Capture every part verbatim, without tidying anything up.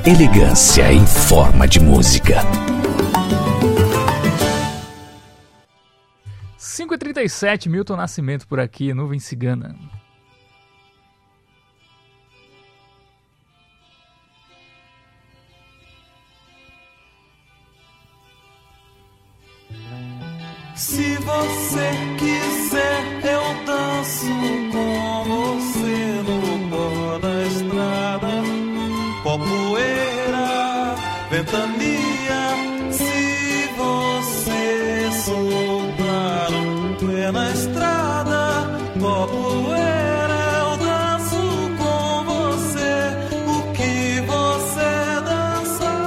Elegância em forma de música. cinco e trinta e sete, Milton Nascimento por aqui, Nuvem Cigana. Se você quiser, eu danço com você no pó da estrada. Pó, poeira, ventania. Se você soltar o pé na estrada, pó, poeira, eu danço com você o que você dançar.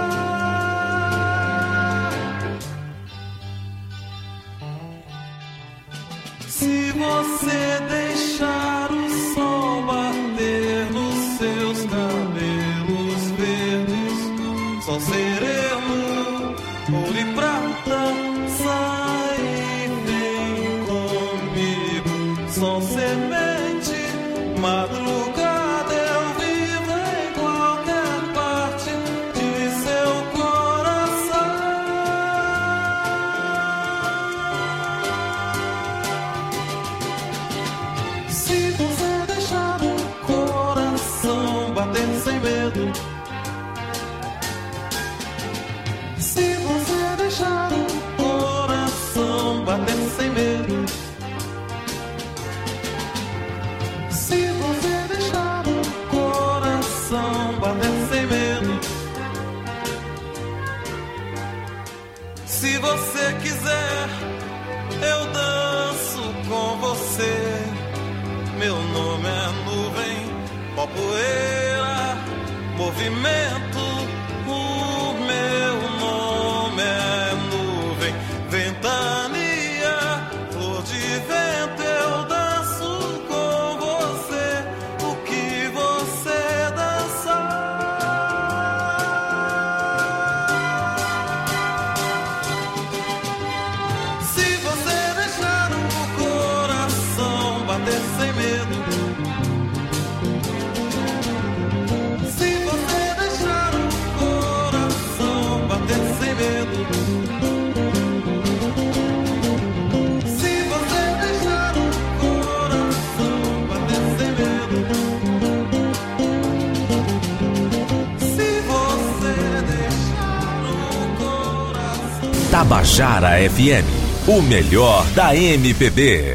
Se você deixar o sol bater nos seus cabelos verdes, sol sereno, ouro e prata, sai e vem comigo. Sol semente, madrugada, eu vivo em qualquer parte de seu coração. Se você deixar o coração bater sem medo, se você deixar o coração bater sem medo, se você deixar o coração bater sem medo, se você quiser, eu danço com você. Meu nome é nuvem, pó, poeira, movimento. O meu nome é nuvem, ventania, flor de vento. Eu danço com você o que você dançar. Se você deixar o coração bater sem medo, se você deixar o coração bater sem medo, se você deixar o coração bater sem medo, se você deixar o coração. Tabajara F M, o melhor da M P B.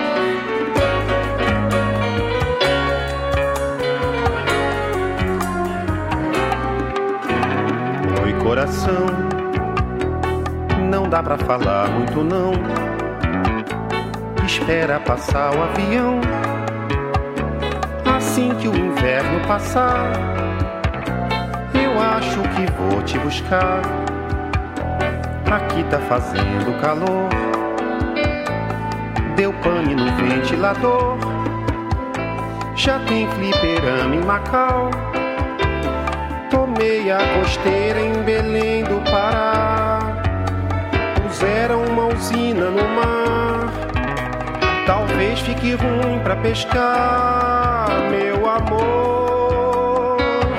Oi, coração, não dá pra falar muito não. Espera passar o avião. Assim que o inverno passar, eu acho que vou te buscar. Aqui tá fazendo calor, deu pane no ventilador. Já tem fliperama em Macau, tomei a costeira em Belém do Pará. Puseram uma usina no mar, talvez fique ruim pra pescar, meu amor.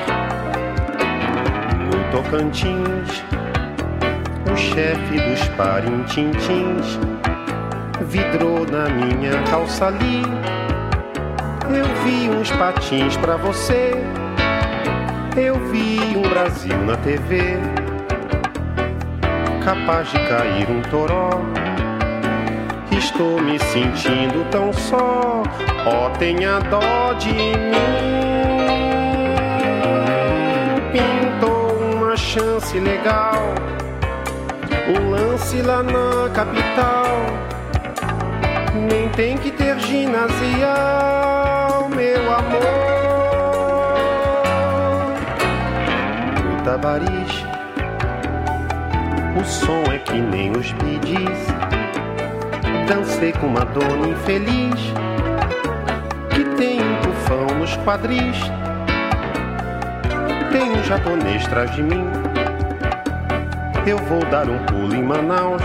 No Tocantins, o chefe dos parintintins vidrou na minha calça ali. Eu vi uns patins pra você, eu vi um Brasil na T V, capaz de cair um toró. Estou me sentindo tão só, ó, tenha dó de mim. Pintou uma chance legal, um lance lá na capital. Nem tem que ter ginasial, meu amor. No Tabaris, o som é que nem os bidis. Dancei com uma dona infeliz que tem um tufão nos quadris. Tem um japonês atrás de mim. Eu vou dar um pulo em Manaus.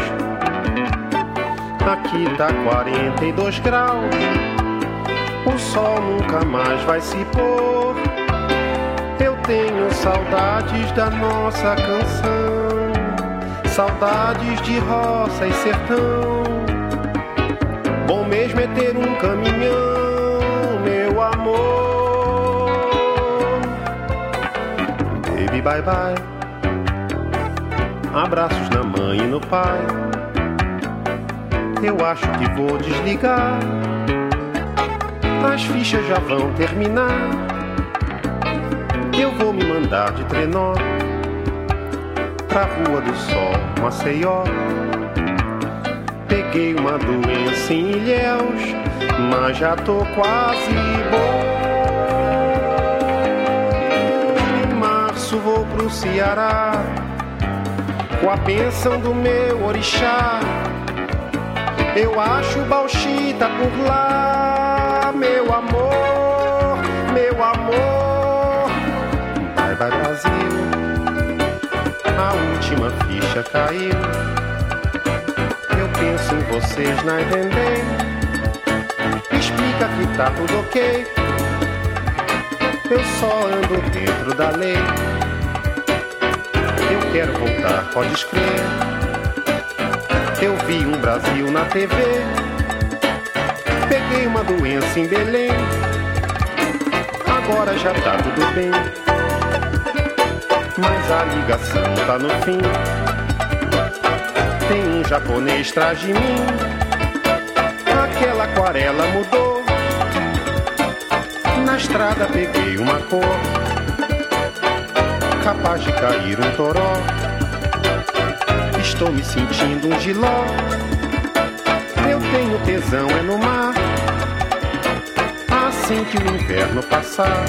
Aqui tá quarenta e dois graus. O sol nunca mais vai se pôr. Eu tenho saudades da nossa canção, saudades de roça e sertão. Bom mesmo é ter um caminhão, meu amor. Baby, bye bye. Abraços na mãe e no pai. Eu acho que vou desligar. As fichas já vão terminar. Eu vou me mandar de trenó pra Rua do Sol, Maceió. Peguei uma doença em Ilhéus, mas já tô quase bom. Em março vou pro Ceará, com a bênção do meu orixá. Eu acho bauxita por lá, meu amor, meu amor. Vai, vai, Brasil, a última ficha caiu. Eu penso em vocês na entender. Explica que tá tudo ok. Eu só ando dentro da lei. Eu quero voltar, pode escrever. Eu vi um Brasil na T V. Peguei uma doença em Belém. Agora já tá tudo bem, mas a ligação tá no fim. Tem um japonês atrás de mim. Aquela aquarela mudou. Na estrada peguei uma cor, capaz de cair um toró. Estou me sentindo um giló. Eu tenho tesão é no mar. Assim que o inverno passar,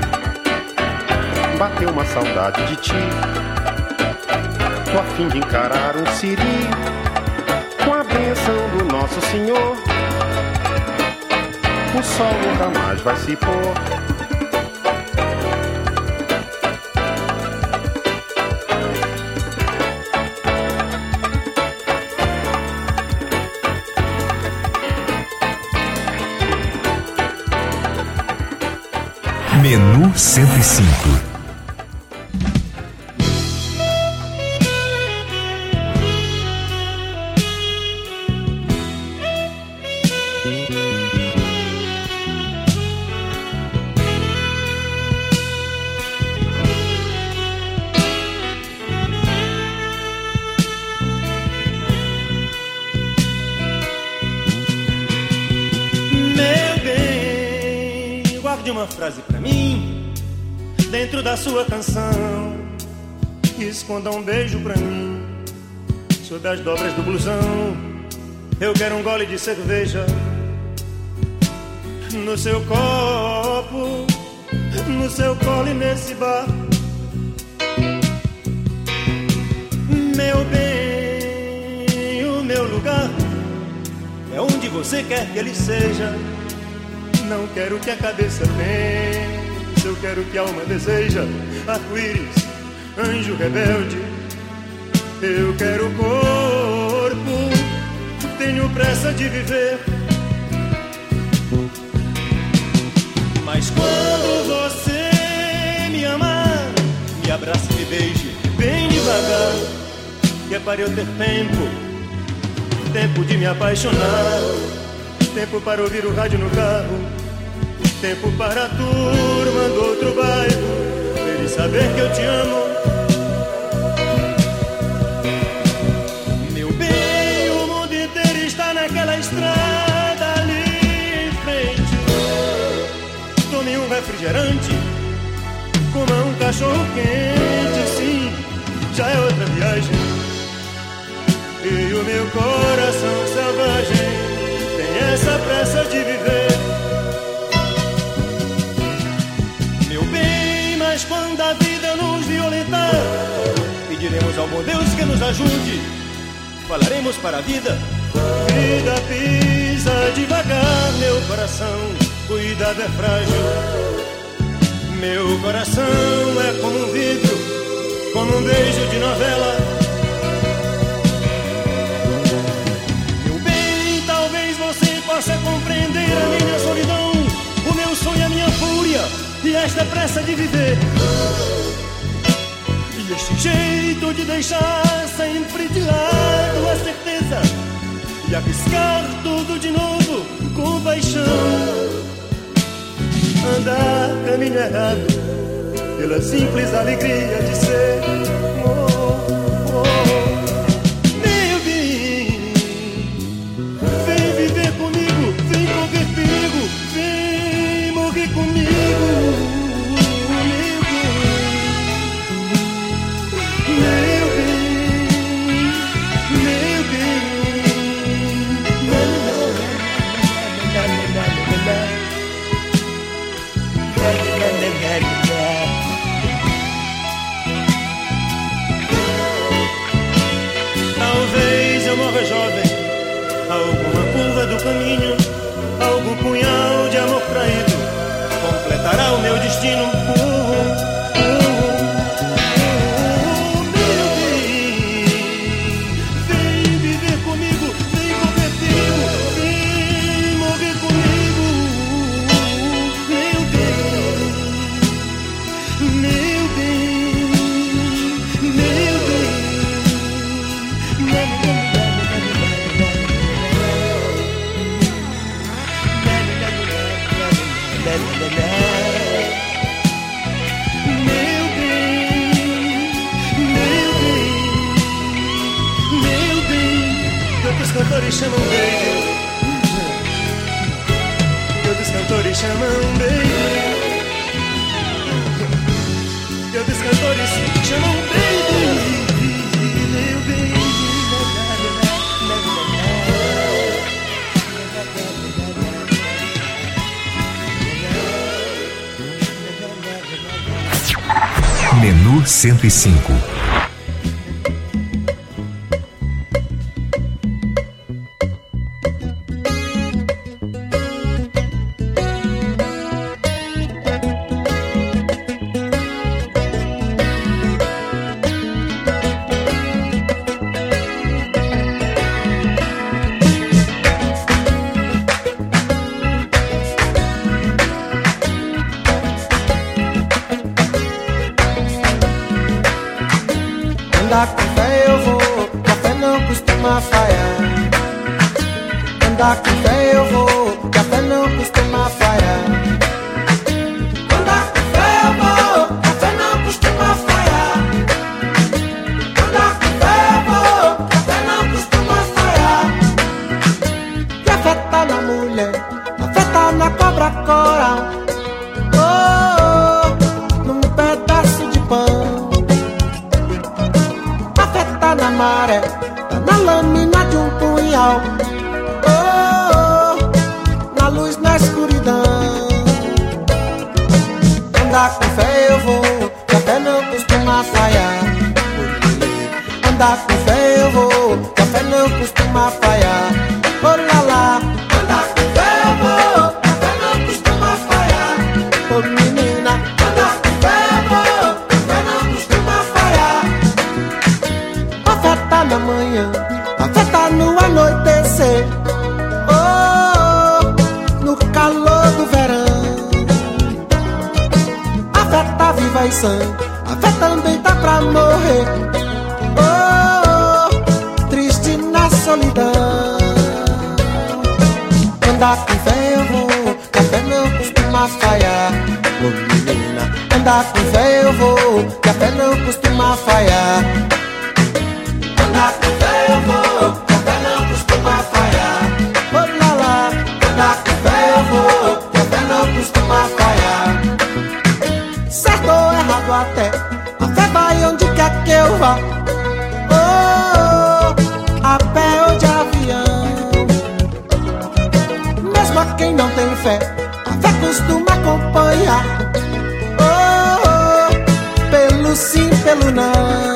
bateu uma saudade de ti. Tô a fim de encarar um siri, com a bênção do Nosso Senhor. O sol nunca mais vai se pôr. Menu cento e cinco. Uma frase pra mim dentro da sua canção. Esconda um beijo pra mim sob as dobras do blusão. Eu quero um gole de cerveja no seu copo, no seu colo e nesse bar. Meu bem, o meu lugar é onde você quer que ele seja. Não quero que a cabeça pense, eu quero que a alma deseja. Arco-íris, anjo rebelde, eu quero o corpo, tenho pressa de viver. Mas quando você me amar, me abrace e me beije bem devagar, que é para eu ter tempo, tempo de me apaixonar. Tempo para ouvir o rádio no carro, tempo para a turma do outro bairro, ele saber que eu te amo. Meu bem, o mundo inteiro está naquela estrada ali em frente. Tome um refrigerante, coma um cachorro quente, sim, já é outra viagem. E o meu coração selvagem essa pressa de viver. Meu bem, mas quando a vida nos violentar, pediremos ao bom Deus que nos ajude. Falaremos para a vida: vida, pisa devagar, meu coração, cuidado é frágil. Meu coração é como um vidro, como um beijo de novela. Possa compreender a minha solidão, o meu sonho, a minha fúria e esta pressa de viver. Este jeito de deixar sempre de lado a certeza e arriscar tudo de novo com paixão. Andar caminho errado pela simples alegria de ser. Oh, oh. Meu bem, vem viver comigo, vem correr perigo, vem morrer comigo. Meu bem, meu bem, talvez eu morra jovem, alguma curva do caminho, algum punhal de amor traído completará o meu destino. Cantores chamam baby, que outros cantores chamam baby, que outros cantores chamam baby, meu baby. Menu cento e cinco. Andar com fé eu vou, que a fé não costuma falhar. Andar com fé eu vou, que a fé não costuma falhar. Andar com fé eu vou, que a fé não costuma falhar. Andar com fé eu vou, que a fé não costuma falhar. Que a fé tá na mulher, a fé tá na cobra coral. Oh, oh, num pedaço de pão. Na maré, tá na lâmina de um punhal. Oh, oh, na luz, na escuridão. Andar com fé eu vou, que a fé não costuma falhar. Andar com fé eu vou, que a fé não costuma falhar. Oh lá lá. Andar com fé eu vou, que a fé não costuma falhar. Oh menina. Andar com fé eu vou, que a fé não costuma falhar. A fé tá na manhã, a fé tá no anoitecer. Oh, oh, no calor do verão. A fé tá viva e sã, a fé também tá pra morrer. Oh, oh, triste na solidão. Andar com fé eu vou, que a fé não costuma falhar. Oh menina, andar com fé eu vou, que a fé não costuma falhar. Andar com fé eu vou, que a fé não costuma falhar. Oh lá lá. Andar com fé eu vou, que a fé não costuma falhar. Certo ou errado até, a fé vai onde quer que eu vá. Oh, oh, a pé ou de avião. Mesmo a quem não tem fé, a fé costuma acompanhar. Oh, oh, pelo sim, pelo não.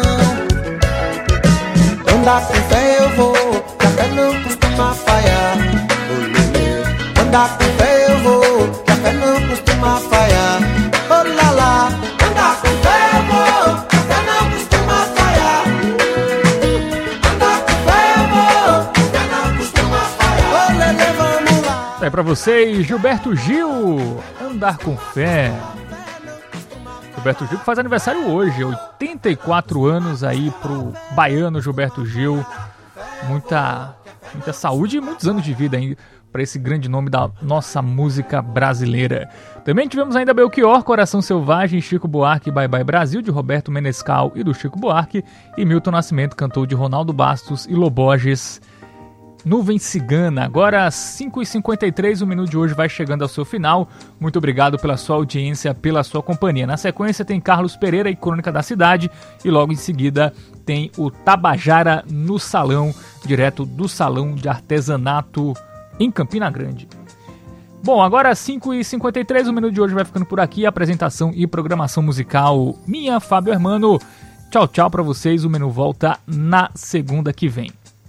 Andar com fé eu vou, que a fé não costuma falhar. Andar com fé eu vou, que a fé não costuma falhar. Oh lá lá. Andar com fé eu vou, que a fé não costuma falhar. Andar com fé eu vou, que a fé não costuma falhar. Oh lelê, vamos lá. É pra vocês, Gilberto Gil, Andar com Fé. Gilberto Gil, que faz aniversário hoje, oitenta e quatro anos aí pro baiano Gilberto Gil. Muita, muita saúde e muitos anos de vida ainda para esse grande nome da nossa música brasileira. Também tivemos ainda Belchior, Coração Selvagem, Chico Buarque, Bye Bye Brasil, de Roberto Menescal e do Chico Buarque, e Milton Nascimento cantou de Ronaldo Bastos e Loborges, Nuvem Cigana. Agora às cinco e cinquenta e três, o minuto de hoje vai chegando ao seu final. Muito obrigado pela sua audiência, pela sua companhia. Na sequência tem Carlos Pereira e Crônica da Cidade, e logo em seguida tem o Tabajara no Salão, direto do Salão de Artesanato em Campina Grande. Bom, agora às cinco e cinquenta e três, o minuto de hoje vai ficando por aqui. Apresentação e programação musical minha, Fábio Hermano. Tchau, tchau pra vocês. O menu volta na segunda que vem.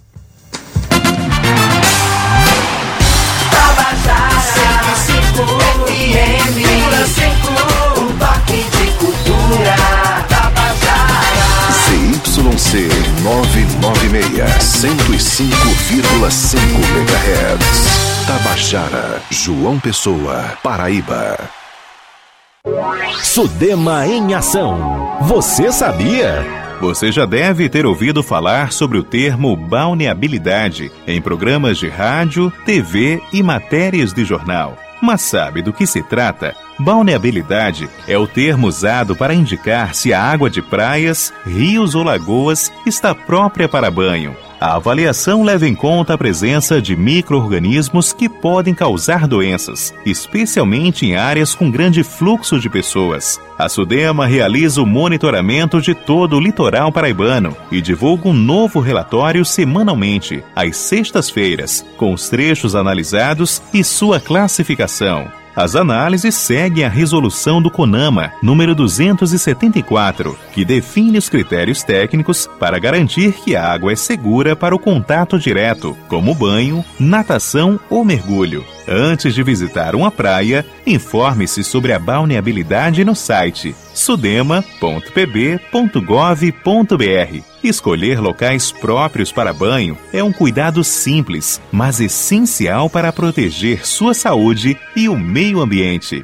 cento e cinco F M, um toque de cultura. Tabajara. C Y C novecentos e noventa e seis, cento e cinco vírgula cinco megahertz. Tabajara, João Pessoa, Paraíba. Sudema em ação. Você sabia? Você já deve ter ouvido falar sobre o termo balneabilidade em programas de rádio, T V e matérias de jornal. Mas sabe do que se trata? Balneabilidade é o termo usado para indicar se a água de praias, rios ou lagoas está própria para banho. A avaliação leva em conta a presença de micro-organismos que podem causar doenças, especialmente em áreas com grande fluxo de pessoas. A Sudema realiza o monitoramento de todo o litoral paraibano e divulga um novo relatório semanalmente, às sextas-feiras, com os trechos analisados e sua classificação. As análises seguem a resolução do CONAMA, número duzentos e setenta e quatro, que define os critérios técnicos para garantir que a água é segura para o contato direto, como banho, natação ou mergulho. Antes de visitar uma praia, informe-se sobre a balneabilidade no site sudema ponto p b ponto gov ponto b r. Escolher locais próprios para banho é um cuidado simples, mas essencial para proteger sua saúde e o meio ambiente.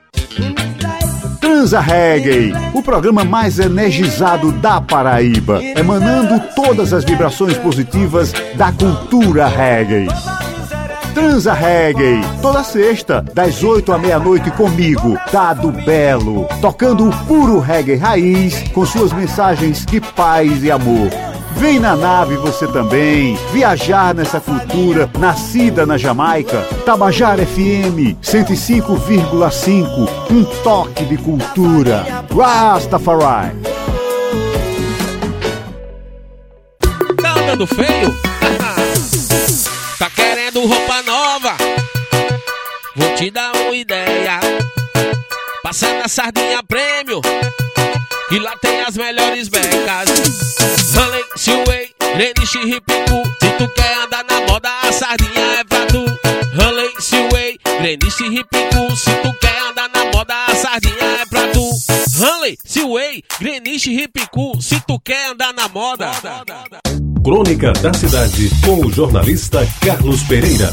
Transa Reggae, o programa mais energizado da Paraíba, emanando todas as vibrações positivas da cultura reggae. Transa Reggae, toda sexta, das oito à meia-noite comigo, Dado Belo, tocando o puro reggae raiz, com suas mensagens de paz e amor. Vem na nave você também, viajar nessa cultura nascida na Jamaica. Tabajara F M cento e cinco vírgula cinco, um toque de cultura. Rastafari. Tá andando feio? Tá querendo roupa nova? Vou te dar uma ideia. Passa na Sardinha Prêmio, que lá tem as melhores becas. Hanley, Silway, Greenwich, Ripicu. Se tu quer andar na moda, a Sardinha é pra tu. Hanley, Silway, Greenwich, Ripicu. Se tu quer andar na moda, a Sardinha é pra tu. Hanley, Silway, Greenwich, Ripicu. Se tu quer andar na moda. Crônica da Cidade, com o jornalista Carlos Pereira.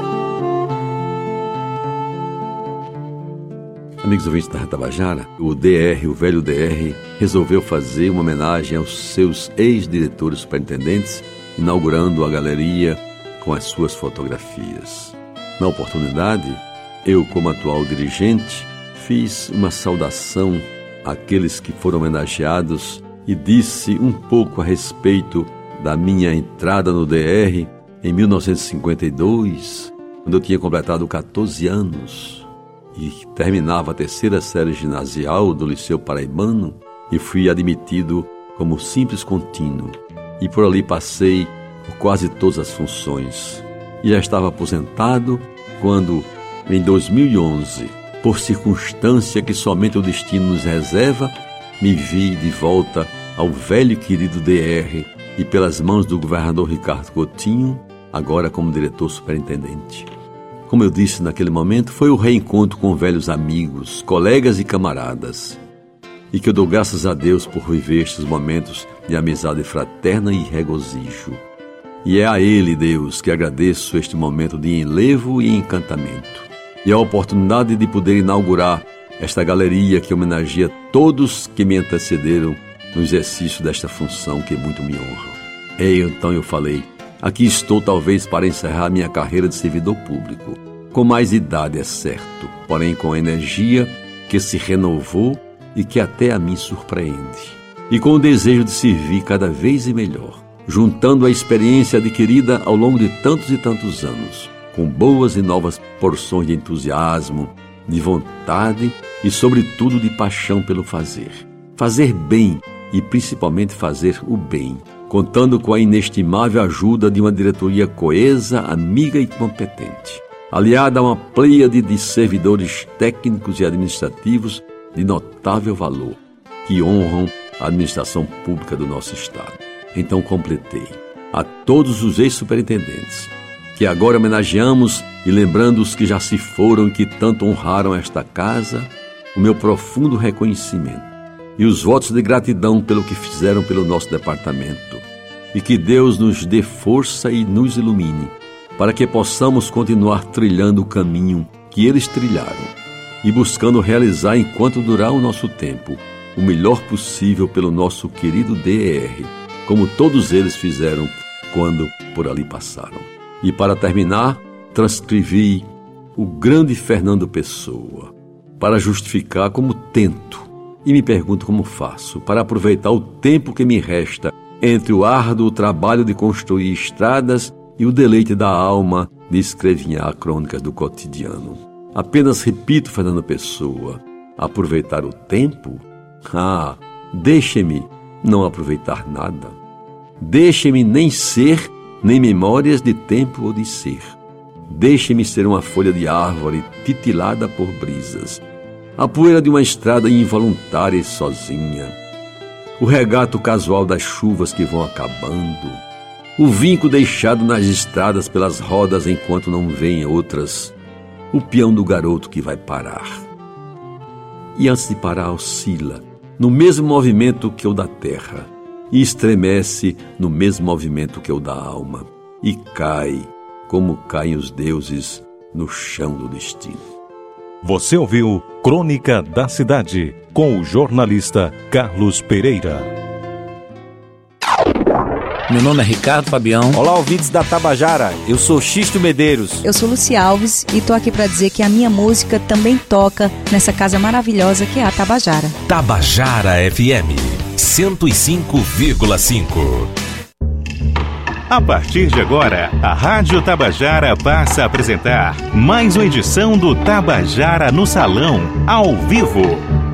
Amigos ouvintes da Tabajara, o D R, o velho D R, resolveu fazer uma homenagem aos seus ex-diretores superintendentes, inaugurando a galeria com as suas fotografias. Na oportunidade, eu, como atual dirigente, fiz uma saudação àqueles que foram homenageados e disse um pouco a respeito da minha entrada no D R em mil novecentos e cinquenta e dois, quando eu tinha completado catorze anos e terminava a terceira série ginasial do Liceu Paraibano e fui admitido como simples contínuo. E por ali passei por quase todas as funções. E já estava aposentado quando, em dois mil e onze, por circunstância que somente o destino nos reserva, me vi de volta ao velho e querido D R e pelas mãos do governador Ricardo Coutinho, agora como diretor superintendente. Como eu disse naquele momento, foi o reencontro com velhos amigos, colegas e camaradas. E que eu dou graças a Deus por viver estes momentos de amizade fraterna e regozijo. E é a Ele, Deus, que agradeço este momento de enlevo e encantamento. E a oportunidade de poder inaugurar esta galeria que homenageia todos que me antecederam no exercício desta função que muito me honra. E então eu falei, aqui estou talvez para encerrar minha carreira de servidor público, com mais idade é certo, porém com energia que se renovou e que até a mim surpreende, e com o desejo de servir cada vez e melhor, juntando a experiência adquirida ao longo de tantos e tantos anos, com boas e novas porções de entusiasmo, de vontade e, sobretudo, de paixão pelo fazer. Fazer bem e, principalmente, fazer o bem, contando com a inestimável ajuda de uma diretoria coesa, amiga e competente, aliada a uma pleiade de servidores técnicos e administrativos de notável valor, que honram a administração pública do nosso Estado. Então completei a todos os ex-superintendentes, que agora homenageamos e lembrando os que já se foram e que tanto honraram esta casa, o meu profundo reconhecimento e os votos de gratidão pelo que fizeram pelo nosso departamento, e que Deus nos dê força e nos ilumine, para que possamos continuar trilhando o caminho que eles trilharam e buscando realizar, enquanto durar o nosso tempo, o melhor possível pelo nosso querido D E R, como todos eles fizeram quando por ali passaram. E para terminar, transcrevi o grande Fernando Pessoa, para justificar como tento, e me pergunto como faço, para aproveitar o tempo que me resta entre o árduo trabalho de construir estradas e o deleite da alma de escrevinhar crônicas do cotidiano. Apenas repito, Fernando Pessoa, aproveitar o tempo? Ah, deixe-me não aproveitar nada. Deixe-me nem ser, nem memórias de tempo ou de ser. Deixe-me ser uma folha de árvore titilada por brisas, a poeira de uma estrada involuntária e sozinha, o regato casual das chuvas que vão acabando, o vinco deixado nas estradas pelas rodas enquanto não vêm outras, o peão do garoto que vai parar. E antes de parar oscila, no mesmo movimento que o da terra, e estremece no mesmo movimento que o da alma, e cai, como caem os deuses, no chão do destino. Você ouviu Crônica da Cidade, com o jornalista Carlos Pereira. Meu nome é Ricardo Fabião. Olá, ouvintes da Tabajara. Eu sou Xisto Medeiros. Eu sou Luci Alves e tô aqui para dizer que a minha música também toca nessa casa maravilhosa que é a Tabajara. Tabajara F M cento e cinco vírgula cinco. A partir de agora, a Rádio Tabajara passa a apresentar mais uma edição do Tabajara no Salão, ao vivo.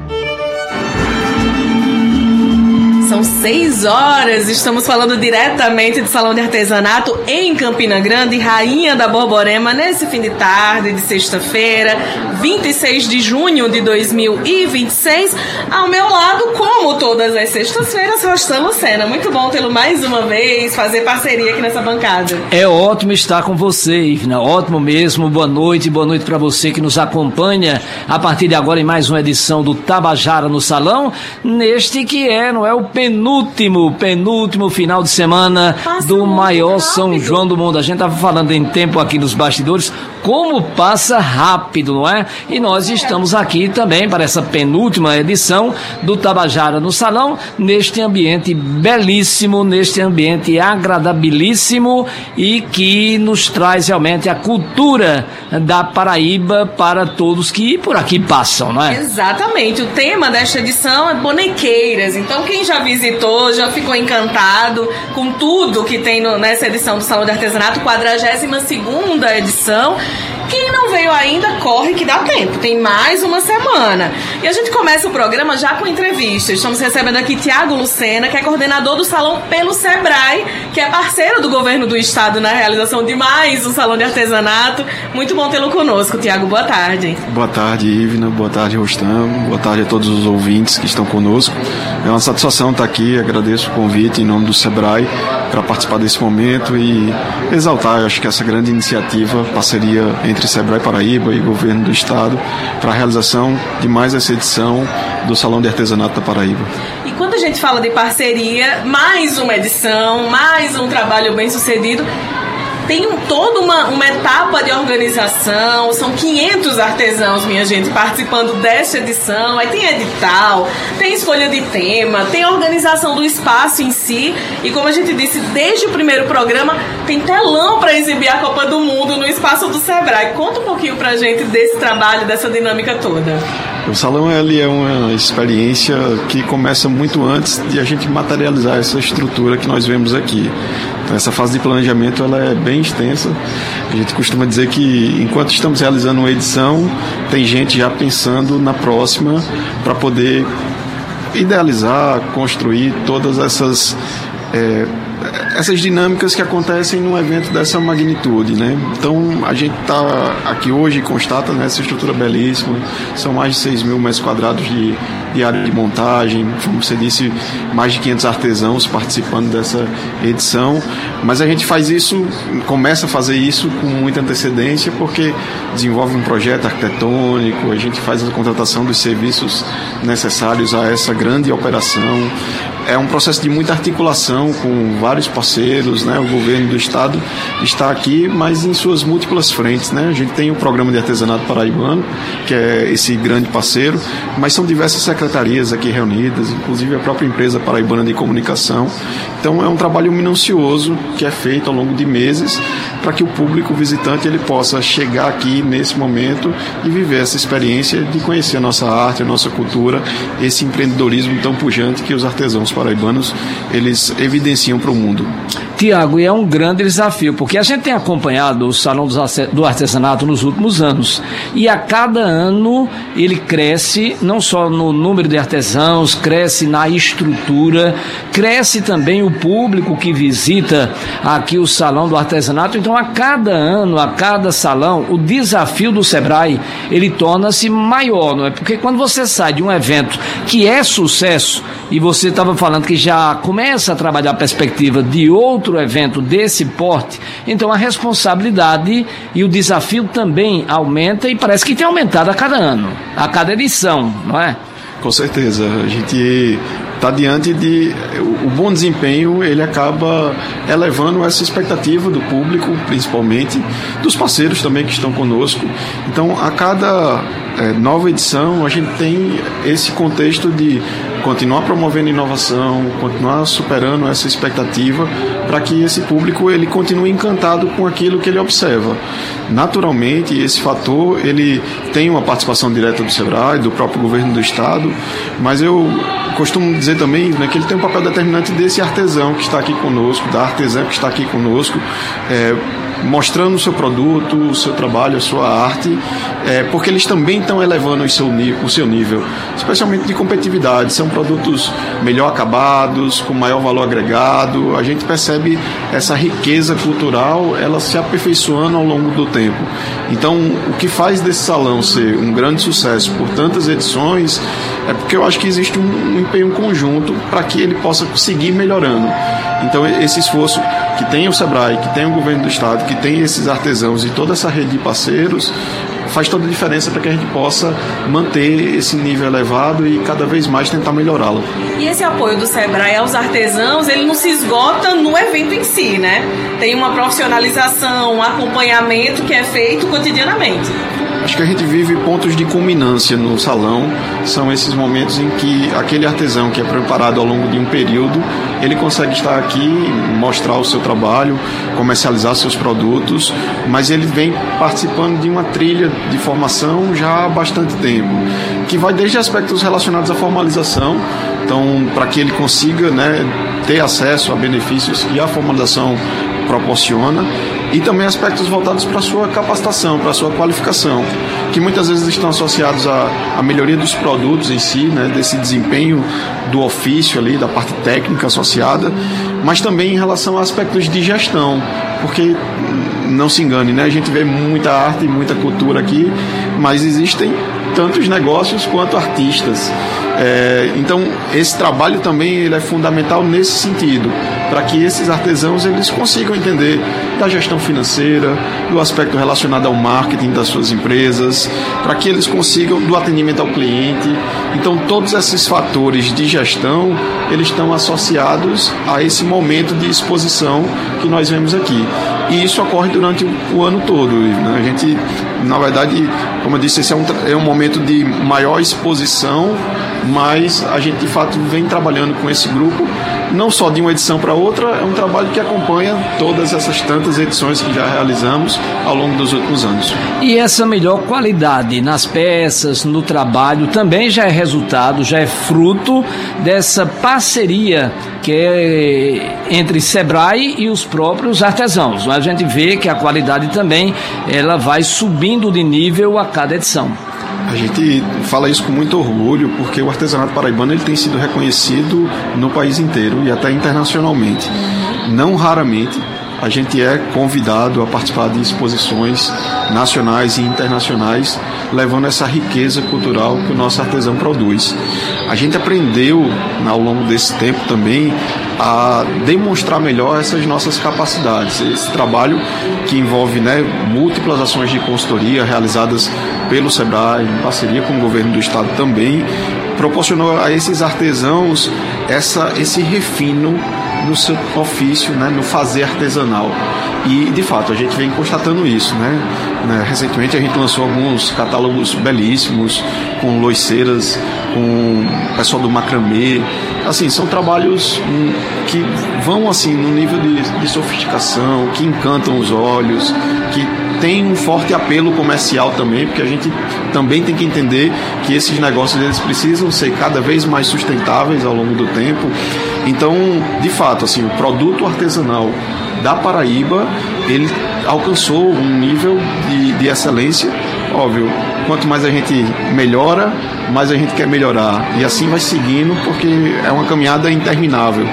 São seis horas, estamos falando diretamente do Salão de Artesanato em Campina Grande, Rainha da Borborema, nesse fim de tarde de sexta-feira, vinte e seis de junho de dois mil e vinte e seis. Ao meu lado, como todas as sextas-feiras, Rostan Lucena. Muito bom tê-lo mais uma vez, fazer parceria aqui nessa bancada. É ótimo estar com você, Ivna, ótimo mesmo. Boa noite, boa noite para você que nos acompanha a partir de agora em mais uma edição do Tabajara no Salão, neste que é, não é o penúltimo, penúltimo final de semana passa do maior São João do mundo. A gente estava falando em tempo aqui nos bastidores, como passa rápido, não é? E nós estamos aqui também para essa penúltima edição do Tabajara no Salão, neste ambiente belíssimo, neste ambiente agradabilíssimo e que nos traz realmente a cultura da Paraíba para todos que por aqui passam, não é? Exatamente. O tema desta edição é bonequeiras. Então quem já visitou, já ficou encantado com tudo que tem no, nessa edição do Salão de Artesanato, quadragésima segunda edição. Quem não veio ainda, corre que dá tempo, tem mais uma semana. E a gente começa o programa já com entrevistas. Estamos recebendo aqui Tiago Lucena, que é coordenador do Salão pelo Sebrae, que é parceiro do governo do estado na realização de mais um Salão de Artesanato. Muito bom tê-lo conosco, Tiago, boa tarde. Boa tarde, Ivna, boa tarde, Rostan, boa tarde a todos os ouvintes que estão conosco. É uma satisfação estar aqui, agradeço o convite em nome do Sebrae para participar desse momento e exaltar, acho que essa grande iniciativa, parceria entre Sebrae Paraíba e governo do estado para a realização de mais essa edição do Salão de Artesanato da Paraíba. E quando a gente fala de parceria, mais uma edição, mais um trabalho bem sucedido, tem um, toda uma, uma etapa de organização, são quinhentos artesãos, minha gente, participando desta edição, aí tem edital, tem escolha de tema, tem a organização do espaço em si, e como a gente disse, desde o primeiro programa, tem telão para exibir a Copa do Mundo no espaço do Sebrae. Conta um pouquinho pra gente desse trabalho, dessa dinâmica toda. O Salão ele é uma experiência que começa muito antes de a gente materializar essa estrutura que nós vemos aqui. Então, essa fase de planejamento ela é bem extensa. A gente costuma dizer que enquanto estamos realizando uma edição, tem gente já pensando na próxima para poder idealizar, construir todas essas é, essas dinâmicas que acontecem num evento dessa magnitude, né? Então a gente está aqui hoje e constata nessa estrutura belíssima, são mais de seis mil metros quadrados de, de área de montagem, como você disse, mais de quinhentos artesãos participando dessa edição, mas a gente faz isso, começa a fazer isso com muita antecedência, porque desenvolve um projeto arquitetônico, a gente faz a contratação dos serviços necessários a essa grande operação. É um processo de muita articulação com vários parceiros, né? O governo do estado está aqui, mas em suas múltiplas frentes, né? A gente tem o Programa de Artesanato Paraibano, que é esse grande parceiro, mas são diversas secretarias aqui reunidas, inclusive a própria empresa paraibana de comunicação. Então é um trabalho minucioso que é feito ao longo de meses para que o público visitante ele possa chegar aqui nesse momento e viver essa experiência de conhecer a nossa arte, a nossa cultura, esse empreendedorismo tão pujante que os artesãos paraibanos eles evidenciam para o mundo. Tiago, e é um grande desafio, porque a gente tem acompanhado o Salão do Artesanato nos últimos anos, e a cada ano ele cresce, não só no número de artesãos, cresce na estrutura, cresce também o público que visita aqui o Salão do Artesanato. Então a cada ano, a cada salão, o desafio do Sebrae, ele torna-se maior, não é? Porque quando você sai de um evento que é sucesso, e você estava falando que já começa a trabalhar a perspectiva de outro evento desse porte, então a responsabilidade e o desafio também aumenta, e parece que tem aumentado a cada ano, a cada edição, não é? Com certeza, a gente está diante de... O bom desempenho, ele acaba elevando essa expectativa do público, principalmente, dos parceiros também que estão conosco. Então, a cada é, nova edição, a gente tem esse contexto de continuar promovendo inovação, continuar superando essa expectativa para que esse público ele continue encantado com aquilo que ele observa. Naturalmente, esse fator ele tem uma participação direta do Sebrae, do próprio governo do estado, mas eu costumo dizer também, né, que ele tem um papel determinante desse artesão que está aqui conosco, da artesã que está aqui conosco, é, mostrando o seu produto, o seu trabalho, a sua arte, é, porque eles também estão elevando o seu, o seu nível, especialmente de competitividade. São produtos melhor acabados, com maior valor agregado. A gente percebe essa riqueza cultural, ela se aperfeiçoando ao longo do tempo. Então, o que faz desse salão ser um grande sucesso por tantas edições é porque eu acho que existe um, um empenho conjunto para que ele possa seguir melhorando. Então, esse esforço que tem o Sebrae, que tem o governo do estado, que tem esses artesãos e toda essa rede de parceiros, faz toda a diferença para que a gente possa manter esse nível elevado e cada vez mais tentar melhorá-lo. E esse apoio do Sebrae aos artesãos, ele não se esgota no evento em si, né? Tem uma profissionalização, um acompanhamento que é feito cotidianamente. Acho que a gente vive pontos de culminância no salão, são esses momentos em que aquele artesão que é preparado ao longo de um período, ele consegue estar aqui, mostrar o seu trabalho, comercializar seus produtos, mas ele vem participando de uma trilha de formação já há bastante tempo, que vai desde aspectos relacionados à formalização, então para que ele consiga, né, ter acesso a benefícios que a formalização proporciona, e também aspectos voltados para a sua capacitação, para a sua qualificação, que muitas vezes estão associados à, à melhoria dos produtos em si, né, desse desempenho do ofício ali, da parte técnica associada, mas também em relação a aspectos de gestão, porque, não se engane, né, a gente vê muita arte e muita cultura aqui, mas existem tantos negócios quanto artistas. É, então, esse trabalho também ele é fundamental nesse sentido, para que esses artesãos eles consigam entender da gestão financeira, do aspecto relacionado ao marketing das suas empresas, para que eles consigam do atendimento ao cliente. Então, todos esses fatores de gestão, eles estão associados a esse momento de exposição que nós vemos aqui. e isso ocorre durante o, o ano todo, né? A gente, na verdade, como eu disse, esse é um, é um momento de maior exposição, mas a gente de fato vem trabalhando com esse grupo, não só de uma edição para outra, é um trabalho que acompanha todas essas tantas edições que já realizamos ao longo dos últimos anos. E essa melhor qualidade nas peças, no trabalho, também já é resultado, já é fruto dessa parceria que é entre Sebrae e os próprios artesãos. A gente vê que a qualidade também ela vai subindo de nível a cada edição. A gente fala isso com muito orgulho, porque o artesanato paraibano ele tem sido reconhecido no país inteiro e até internacionalmente. Não raramente a gente é convidado a participar de exposições nacionais e internacionais, levando essa riqueza cultural que o nosso artesão produz. A gente aprendeu, ao longo desse tempo também, a demonstrar melhor essas nossas capacidades. Esse trabalho que envolve, né, múltiplas ações de consultoria realizadas pelo Sebrae, em parceria com o governo do estado também, proporcionou a esses artesãos essa, esse refino no seu ofício, né, no fazer artesanal. E, de fato, a gente vem constatando isso, né? Recentemente a gente lançou alguns catálogos belíssimos, com loiceiras, com o pessoal do macramê. Assim, são trabalhos hum, que vão assim no nível de, de sofisticação, que encantam os olhos, que tem um forte apelo comercial também, porque a gente também tem que entender que esses negócios eles precisam ser cada vez mais sustentáveis ao longo do tempo. Então, de fato, assim, o produto artesanal da Paraíba, ele alcançou um nível de, de excelência. Óbvio, quanto mais a gente melhora, mais a gente quer melhorar. E assim vai seguindo, porque é uma caminhada interminável.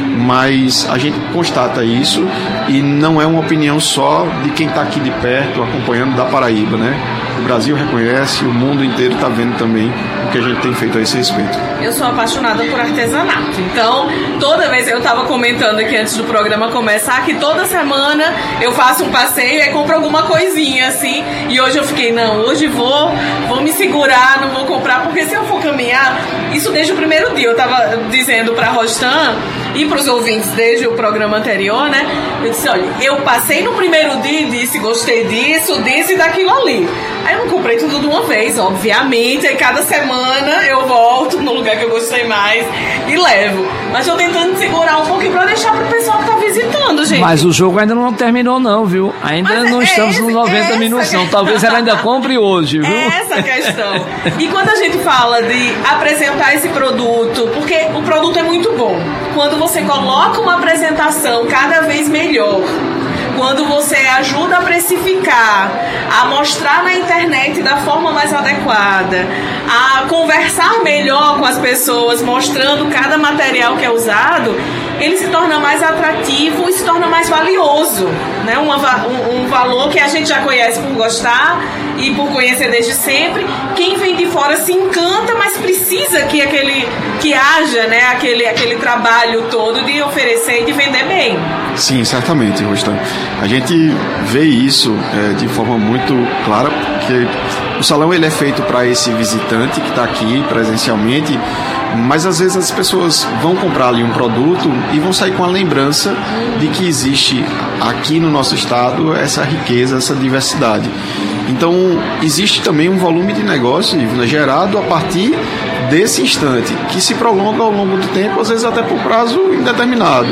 Mas a gente constata isso e não é uma opinião só de quem está aqui de perto, acompanhando da Paraíba, né? O Brasil reconhece, o mundo inteiro está vendo também o que a gente tem feito a esse respeito. Eu sou apaixonada por artesanato, então toda vez, eu estava comentando aqui antes do programa começar, que toda semana eu faço um passeio e compro alguma coisinha assim, e hoje eu fiquei, não, hoje vou, vou me segurar, não vou comprar, porque se eu for caminhar, isso desde o primeiro dia, eu estava dizendo para a Rostan e para os ouvintes desde o programa anterior, né, eu disse, olha, eu passei no primeiro dia e disse, gostei disso, disso e daquilo ali. Aí eu não comprei tudo de uma vez, obviamente, aí cada semana eu volto no lugar que eu gostei mais e levo. Mas tô tentando segurar um pouquinho pra deixar pro pessoal que tá visitando, gente. Mas o jogo ainda não terminou não, viu? Ainda Mas não é estamos esse, nos noventa minutos não. Talvez ela ainda compre hoje, viu? É essa a questão. E quando a gente fala de apresentar esse produto, porque o produto é muito bom, quando você coloca uma apresentação cada vez melhor, quando você ajuda a precificar, a mostrar na internet da forma mais adequada, a conversar melhor com as pessoas, mostrando cada material que é usado, ele se torna mais atrativo e se torna mais valioso, né? Uma, um, um valor que a gente já conhece por gostar e por conhecer desde sempre. Quem vem de fora se encanta, mas precisa que, aquele, que haja, né, aquele, aquele trabalho todo de oferecer e de vender bem. Sim, certamente, Rostan. A gente vê isso é, de forma muito clara, porque o salão ele é feito para esse visitante que está aqui presencialmente, mas às vezes as pessoas vão comprar ali um produto e vão sair com a lembrança de que existe aqui no nosso estado essa riqueza, essa diversidade. Então, existe também um volume de negócio gerado a partir desse instante, que se prolonga ao longo do tempo, às vezes até por prazo indeterminado.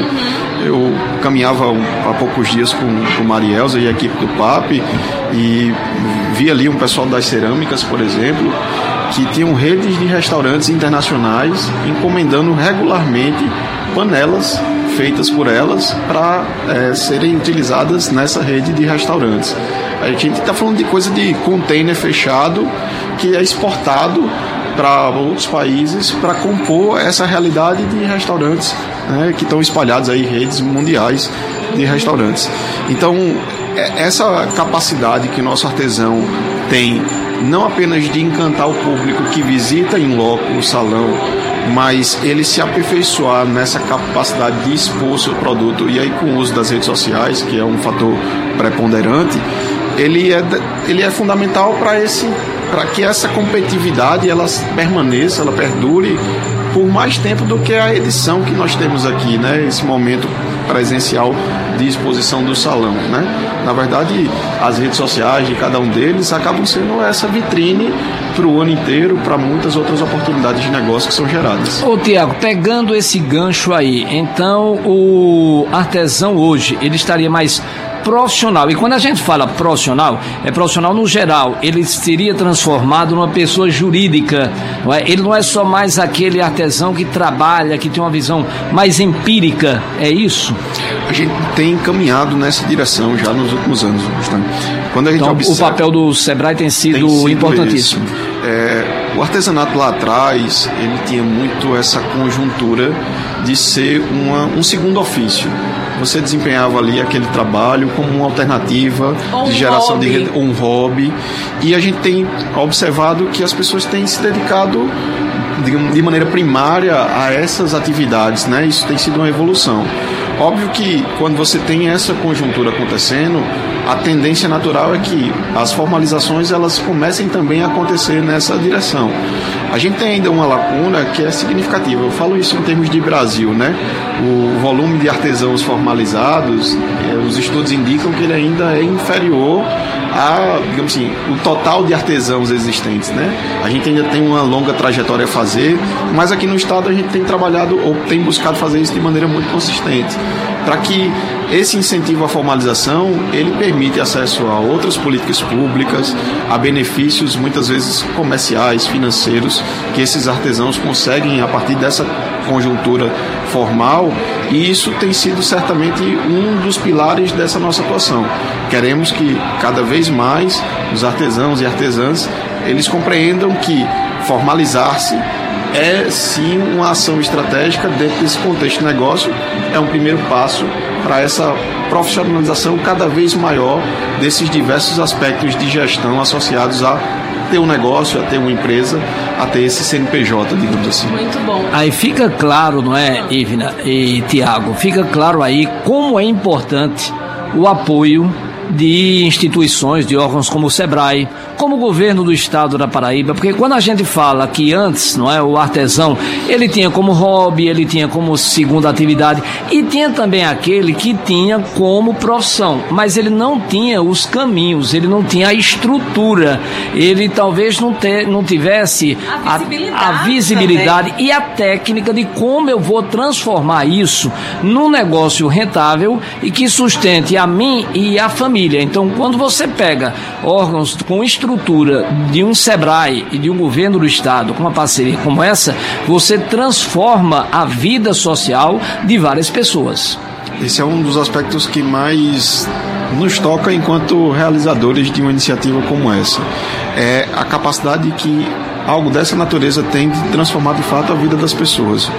Eu caminhava há poucos dias com, com Marielza e a equipe do P A P e vi ali um pessoal das cerâmicas, por exemplo, que tinham redes de restaurantes internacionais encomendando regularmente panelas feitas por elas para é, serem utilizadas nessa rede de restaurantes. A gente está falando de coisa de container fechado que é exportado para outros países para compor essa realidade de restaurantes, né, que estão espalhados aí, redes mundiais de restaurantes. Então, essa capacidade que o nosso artesão tem, não apenas de encantar o público que visita em loco o salão, mas ele se aperfeiçoar nessa capacidade de expor o seu produto, e aí com o uso das redes sociais, que é um fator preponderante, ele é, ele é fundamental para esse, para que essa competitividade ela permaneça, ela perdure por mais tempo do que a edição que nós temos aqui, né? Esse momento presencial de exposição do salão, né? Na verdade, as redes sociais de cada um deles acabam sendo essa vitrine para o ano inteiro, para muitas outras oportunidades de negócio que são geradas. Ô Tiago, pegando esse gancho aí, então o artesão hoje, ele estaria mais profissional, e quando a gente fala profissional, é profissional no geral, ele seria transformado numa pessoa jurídica, não é? Ele não é só mais aquele artesão que trabalha, que tem uma visão mais empírica, é isso? A gente tem caminhado nessa direção já nos últimos anos, Gustavo. Quando a gente então, observa, o papel do Sebrae tem sido, tem sido importantíssimo. É, o artesanato lá atrás, ele tinha muito essa conjuntura de ser uma, um segundo ofício. Você desempenhava ali aquele trabalho como uma alternativa um de geração hobby. de renda, um hobby. E a gente tem observado que as pessoas têm se dedicado, digamos, de maneira primária a essas atividades, né? Isso tem sido uma evolução. Óbvio que quando você tem essa conjuntura acontecendo, a tendência natural é que as formalizações elas comecem também a acontecer nessa direção. A gente tem ainda uma lacuna que é significativa. Eu falo isso em termos de Brasil, né? O volume de artesãos formalizados, eh, os estudos indicam que ele ainda é inferior a, digamos assim, o total de artesãos existentes, né? A gente ainda tem uma longa trajetória a fazer, mas aqui no estado a gente tem trabalhado ou tem buscado fazer isso de maneira muito consistente, para que esse incentivo à formalização, ele permite acesso a outras políticas públicas, a benefícios muitas vezes comerciais, financeiros, que esses artesãos conseguem a partir dessa conjuntura formal, e isso tem sido certamente um dos pilares dessa nossa atuação. Queremos que cada vez mais os artesãos e artesãs, eles compreendam que formalizar-se é sim uma ação estratégica dentro desse contexto de negócio, é um primeiro passo para essa profissionalização cada vez maior desses diversos aspectos de gestão associados a ter um negócio, a ter uma empresa, a ter esse C N P J, digamos assim. Muito bom. Aí fica claro, não é, Ivna e Tiago, fica claro aí como é importante o apoio de instituições, de órgãos como o Sebrae, como o governo do estado da Paraíba, porque quando a gente fala que antes, não é, o artesão, ele tinha como hobby, ele tinha como segunda atividade, e tinha também aquele que tinha como profissão, mas ele não tinha os caminhos, ele não tinha a estrutura, ele talvez não, ter, não tivesse a visibilidade, a, a visibilidade e a técnica de como eu vou transformar isso num negócio rentável e que sustente a mim e a família. Então, quando você pega órgãos com estrutura de um Sebrae e de um governo do estado com uma parceria como essa, você transforma a vida social de várias pessoas. Esse é um dos aspectos que mais nos toca enquanto realizadores de uma iniciativa como essa. É a capacidade que algo dessa natureza tem de transformar de fato a vida das pessoas.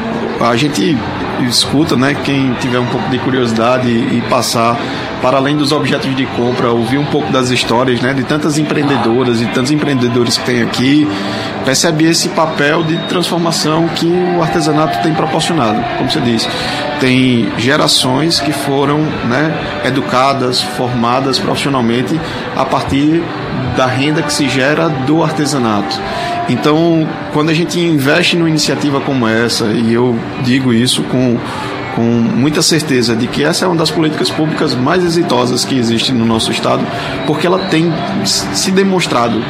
A gente escuta, né, quem tiver um pouco de curiosidade e passar para além dos objetos de compra, ouvir um pouco das histórias, né, de tantas empreendedoras e tantos empreendedores que tem aqui, percebe esse papel de transformação que o artesanato tem proporcionado. Como você disse, tem gerações que foram, né, educadas, formadas profissionalmente a partir da renda que se gera do artesanato. Então, quando a gente investe numa iniciativa como essa, e eu digo isso com, com muita certeza de que essa é uma das políticas públicas mais exitosas que existe no nosso estado, porque ela tem se demonstrado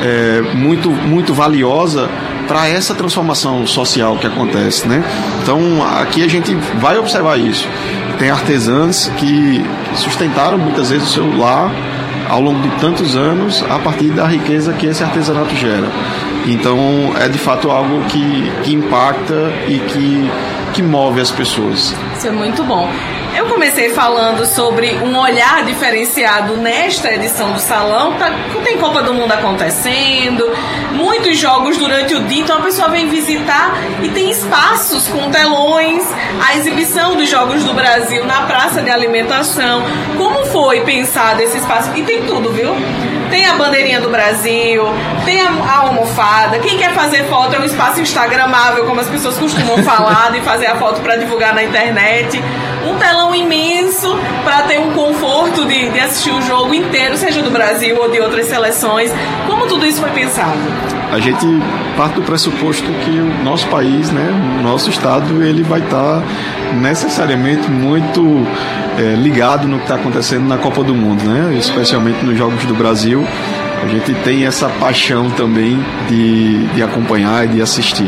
é, muito, muito valiosa para essa transformação social que acontece, né? Então, aqui a gente vai observar isso. Tem artesãs que sustentaram muitas vezes o seu lar ao longo de tantos anos a partir da riqueza que esse artesanato gera. Então, é de fato algo que, que impacta e que, que move as pessoas. Isso é muito bom. Eu comecei falando sobre um olhar diferenciado nesta edição do Salão. Tá, tem Copa do Mundo acontecendo, muitos jogos durante o dia, então a pessoa vem visitar e tem espaços com telões, a exibição dos Jogos do Brasil na praça de alimentação. Como foi pensado esse espaço? E tem tudo, viu? Tem a bandeirinha do Brasil, tem a, a almofada. Quem quer fazer foto é um espaço instagramável, como as pessoas costumam falar, de fazer a foto para divulgar na internet. um telão imenso para ter um conforto de, de assistir o jogo inteiro, seja do Brasil ou de outras seleções. Como tudo isso foi pensado? A gente parte do pressuposto que o nosso país, né, o nosso estado, ele vai estar necessariamente muito é, ligado no que está acontecendo na Copa do Mundo, né, especialmente nos Jogos do Brasil. A gente tem essa paixão também de, de acompanhar e de assistir.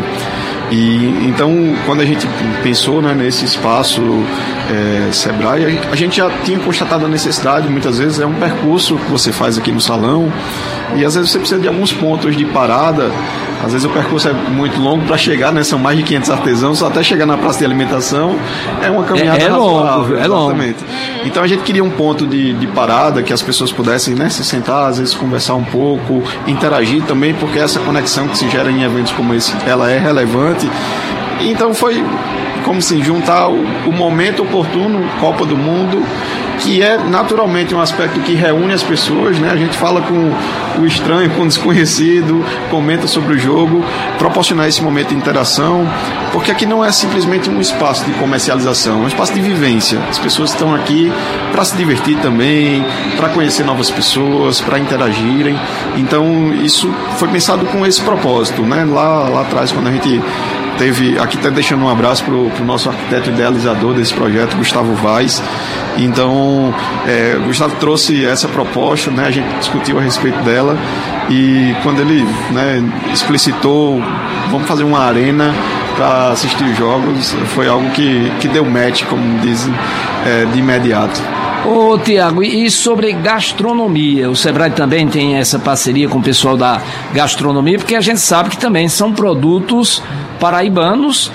E então, quando a gente pensou, né, nesse espaço é, Sebrae, a gente já tinha constatado a necessidade. Muitas vezes é um percurso que você faz aqui no salão e às vezes você precisa de alguns pontos de parada. Às vezes o percurso é muito longo para chegar, né? São mais de quinhentos artesãos, só até chegar na praça de alimentação é uma caminhada é, é longo, é longo. Exatamente. Então a gente queria um ponto de, de parada que as pessoas pudessem, né, se sentar, às vezes conversar um pouco, interagir também, porque essa conexão que se gera em eventos como esse, ela é relevante. Então foi como se juntar o, o momento oportuno, Copa do Mundo, que é naturalmente um aspecto que reúne as pessoas, né? A gente fala com o estranho, com o desconhecido, comenta sobre o jogo, proporcionar esse momento de interação, porque aqui não é simplesmente um espaço de comercialização, é um espaço de vivência. As pessoas estão aqui para se divertir também, para conhecer novas pessoas, para interagirem. Então isso foi pensado com esse propósito, né? Lá, lá atrás, quando a gente teve, aqui está deixando um abraço para o nosso arquiteto idealizador desse projeto, Gustavo Vaz. Então, é, o Gustavo trouxe essa proposta, né, a gente discutiu a respeito dela e quando ele, né, explicitou, vamos fazer uma arena para assistir os jogos, foi algo que, que deu match, como dizem, é, de imediato. Ô Tiago, e sobre gastronomia? O Sebrae também tem essa parceria com o pessoal da gastronomia, porque a gente sabe que também são produtos paraibanos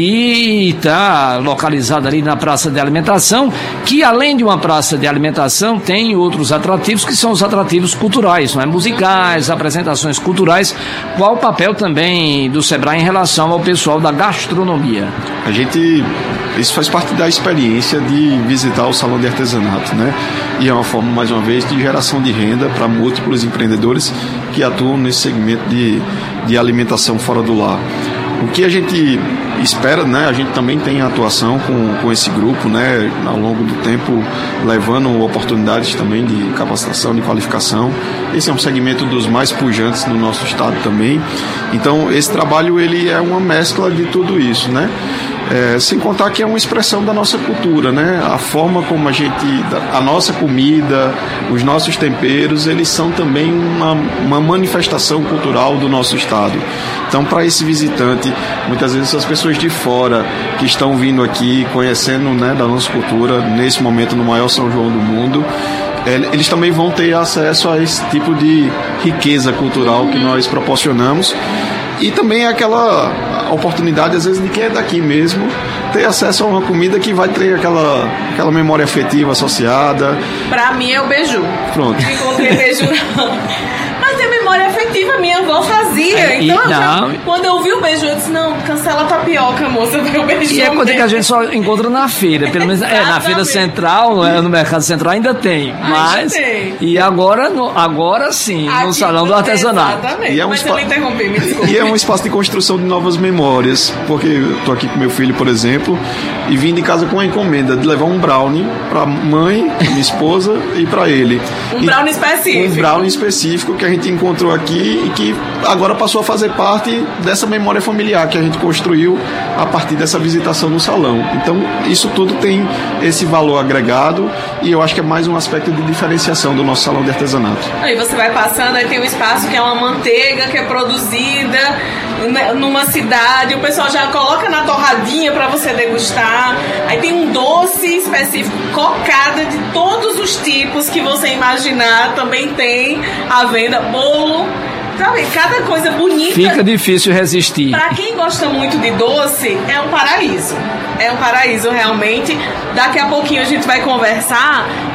e está localizado ali na praça de alimentação, que além de uma praça de alimentação tem outros atrativos que são os atrativos culturais, não é? Musicais, apresentações culturais. Qual o papel também do Sebrae em relação ao pessoal da gastronomia? A gente, isso faz parte da experiência de visitar o salão de artesanato, né? E é uma forma, mais uma vez, de geração de renda para múltiplos empreendedores que atuam nesse segmento de, de alimentação fora do lar. O que a gente espera, né? A gente também tem atuação com, com esse grupo, né? Ao longo do tempo, levando oportunidades também de capacitação, de qualificação. Esse é um segmento dos mais pujantes no nosso estado também. Então, esse trabalho, ele é uma mescla de tudo isso, né? É, sem contar que é uma expressão da nossa cultura, né? A forma como a gente, a nossa comida, os nossos temperos, eles são também uma, uma manifestação cultural do nosso estado. Então, para esse visitante, muitas vezes as pessoas de fora que estão vindo aqui, conhecendo, né, da nossa cultura, nesse momento no maior São João do mundo, eles também vão ter acesso a esse tipo de riqueza cultural que nós proporcionamos. E também aquela oportunidade, às vezes, de quem é daqui mesmo, ter acesso a uma comida que vai ter aquela, aquela memória afetiva associada. Pra mim é o beiju. Pronto. Encontrei beiju não. Mas é memória afetiva, minha avó fazia. É, então, e, já, quando eu vi o beiju, eu disse, não, cancela a tapioca, moça, porque o beiju. E é coisa que a gente só encontra na feira, pelo menos é, na feira central, não é, no mercado central ainda tem. Mas, tem. E agora, no, agora sim, aqui, no salão do artesanato. Exatamente, e é um mas espa... eu me interrompi, me desculpe. E é um espaço de construção de novas memórias, porque eu tô aqui com meu filho, por exemplo, e vim de casa com a encomenda de levar um brownie pra mãe, minha esposa, e pra ele. Um e brownie específico. Um brownie específico que a gente encontrou aqui e que agora passou a fazer parte dessa memória familiar que a gente construiu a partir dessa visitação no salão. Então, isso tudo tem esse valor agregado e eu acho que é mais um aspecto de diferenciação do nosso salão de artesanato. Aí você vai passando, aí tem um espaço que é uma manteiga que é produzida numa cidade, o pessoal já coloca na torradinha para você degustar. Aí tem um doce específico, cocada de todos os tipos que você imaginar, também tem à venda, bolo. Sabe, cada coisa bonita. Fica difícil resistir. Pra quem gosta muito de doce, é um paraíso. É um paraíso, realmente. Daqui a pouquinho a gente vai conversar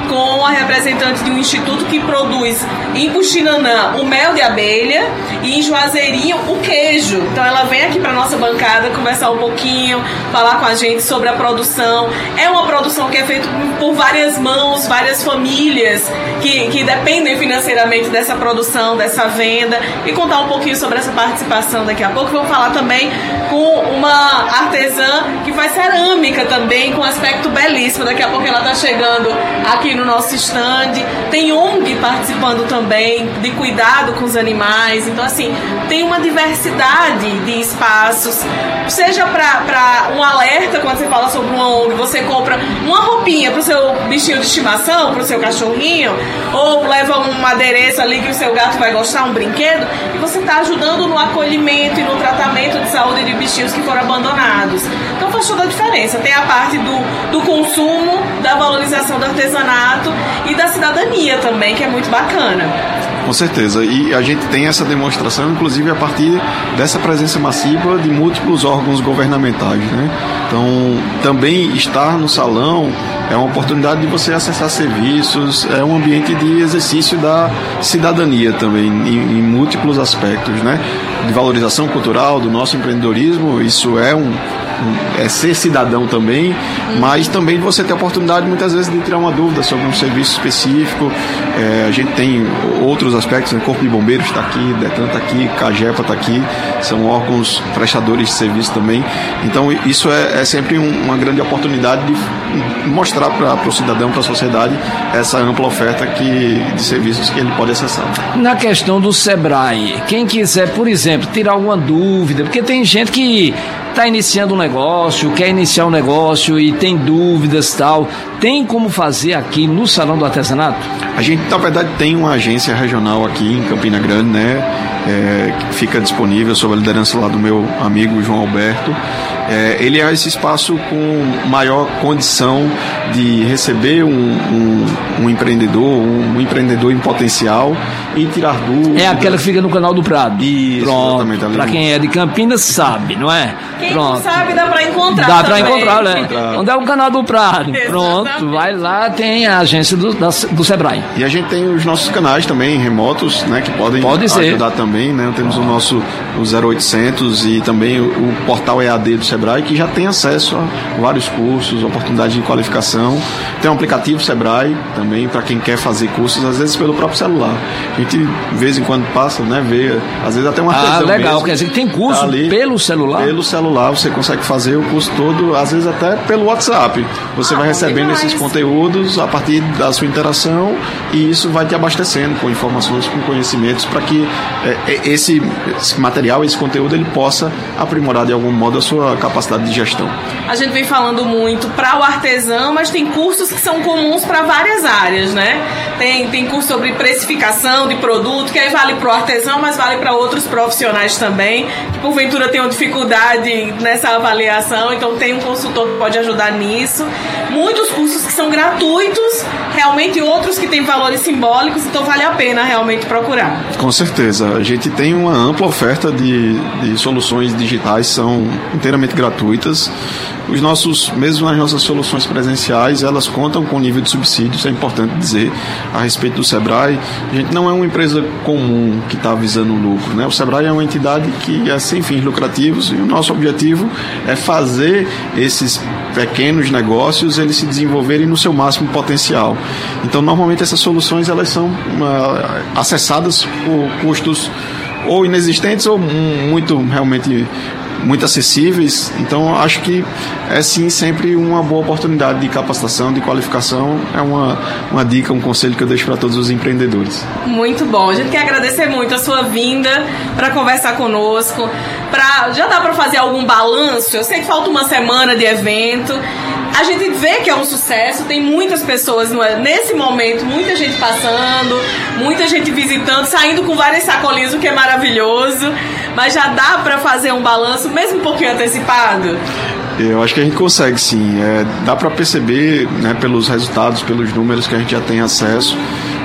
com a representante de um instituto que produz em Puxinanã o mel de abelha e em Juazeirinho o queijo. Então ela vem aqui para nossa bancada conversar um pouquinho, falar com a gente sobre a produção. É uma produção que é feita por várias mãos, várias famílias que, que dependem financeiramente dessa produção, dessa venda, e contar um pouquinho sobre essa participação daqui a pouco. Vamos falar também com uma artesã que faz cerâmica também, com um aspecto belíssimo. Daqui a pouco ela está chegando aqui no nosso stand. Tem O N G participando também, de cuidado com os animais. Então, assim, tem uma diversidade de espaços. Seja para um alerta, quando você fala sobre uma O N G, você compra uma roupinha para o seu bichinho de estimação, para o seu cachorrinho, ou leva um adereço ali que o seu gato vai gostar, um brinquedo, e você está ajudando no acolhimento e no tratamento de saúde de bichinhos que foram abandonados. Então faz toda a diferença. Tem a parte do, do consumo, da valorização do artesanato e da cidadania também, que é muito bacana. Com certeza, e a gente tem essa demonstração, inclusive a partir dessa presença massiva de múltiplos órgãos governamentais, né? Então, também estar no salão é uma oportunidade de você acessar serviços, é um ambiente de exercício da cidadania também, em, em múltiplos aspectos, né? De valorização cultural do nosso empreendedorismo, isso é um, é ser cidadão também, mas também você tem a oportunidade muitas vezes de tirar uma dúvida sobre um serviço específico. É, a gente tem outros aspectos, né? Corpo de Bombeiros está aqui, Detran está aqui, Cagepa está aqui, são órgãos prestadores de serviço também. Então isso é, é sempre um, uma grande oportunidade de mostrar para o cidadão, para a sociedade, essa ampla oferta que, de serviços que ele pode acessar. Na questão do Sebrae, quem quiser, por exemplo, tirar alguma dúvida, porque tem gente que está iniciando um negócio, quer iniciar um negócio e tem dúvidas e tal, tem como fazer aqui no Salão do Artesanato? A gente, na verdade, tem uma agência regional aqui em Campina Grande, né? É, que fica disponível sob a liderança lá do meu amigo João Alberto. É, ele é esse espaço com maior condição de receber um, um, um empreendedor, um, um empreendedor em potencial e tirar dúvidas. É aquela que fica no Canal do Prado. Isso, pronto. exatamente. Para quem é de Campinas sabe, não é? Quem pronto. não sabe dá para encontrar. Dá para também. encontrar, né? Onde é o Canal do Prado? Pronto, vai lá, tem a agência do, da, do Sebrae. E a gente tem os nossos canais também remotos, né, que podem Pode ajudar ser. também, né? Temos o nosso o zero oitocentos e também o, o portal E A D do Sebrae, que já tem acesso a vários cursos, oportunidades de qualificação. Tem um aplicativo Sebrae também para quem quer fazer cursos, às vezes pelo próprio celular. A gente de vez em quando passa, né, vê, às vezes até uma artesão. Ah, legal, mesmo, quer dizer que tem curso tá ali, pelo celular? Pelo celular, você consegue fazer o curso todo, às vezes até pelo WhatsApp. Você Ah, vai recebendo demais. esses conteúdos a partir da sua interação e isso vai te abastecendo com informações, com conhecimentos para que é, esse, esse material, esse conteúdo, ele possa aprimorar de algum modo a sua capacidade de gestão. A gente vem falando muito para o artesão, mas tem cursos que são comuns para várias áreas, né? Tem, tem curso sobre precificação de produto, que aí vale para o artesão, mas vale para outros profissionais também, que porventura tenham dificuldade nessa avaliação, então tem um consultor que pode ajudar nisso. Muitos cursos que são gratuitos, realmente outros que têm valores simbólicos, então vale a pena realmente procurar. Com certeza, a gente tem uma ampla oferta de, de soluções digitais, são inteiramente gratuitas. Os nossos, mesmo as nossas soluções presenciais, elas contam com nível de subsídio, isso é importante dizer a respeito do Sebrae. A gente não é uma empresa comum que está visando lucro, né? O Sebrae é uma entidade que é sem fins lucrativos e o nosso objetivo é fazer esses pequenos negócios eles se desenvolverem no seu máximo potencial. Então, normalmente essas soluções elas são uh, acessadas por custos ou inexistentes ou muito realmente muito acessíveis. Então acho que é sim sempre uma boa oportunidade de capacitação, de qualificação. É uma, uma dica, um conselho que eu deixo para todos os empreendedores. Muito bom, a gente quer agradecer muito a sua vinda para conversar conosco. Pra, já dá para fazer algum balanço? Eu sei que falta uma semana de evento. A gente vê que é um sucesso, tem muitas pessoas no, nesse momento, muita gente passando, muita gente visitando, saindo com várias sacolinhas, o que é maravilhoso. Mas já dá para fazer um balanço, mesmo um pouquinho antecipado? Eu acho que a gente consegue sim, é, dá para perceber, né, pelos resultados, pelos números que a gente já tem acesso,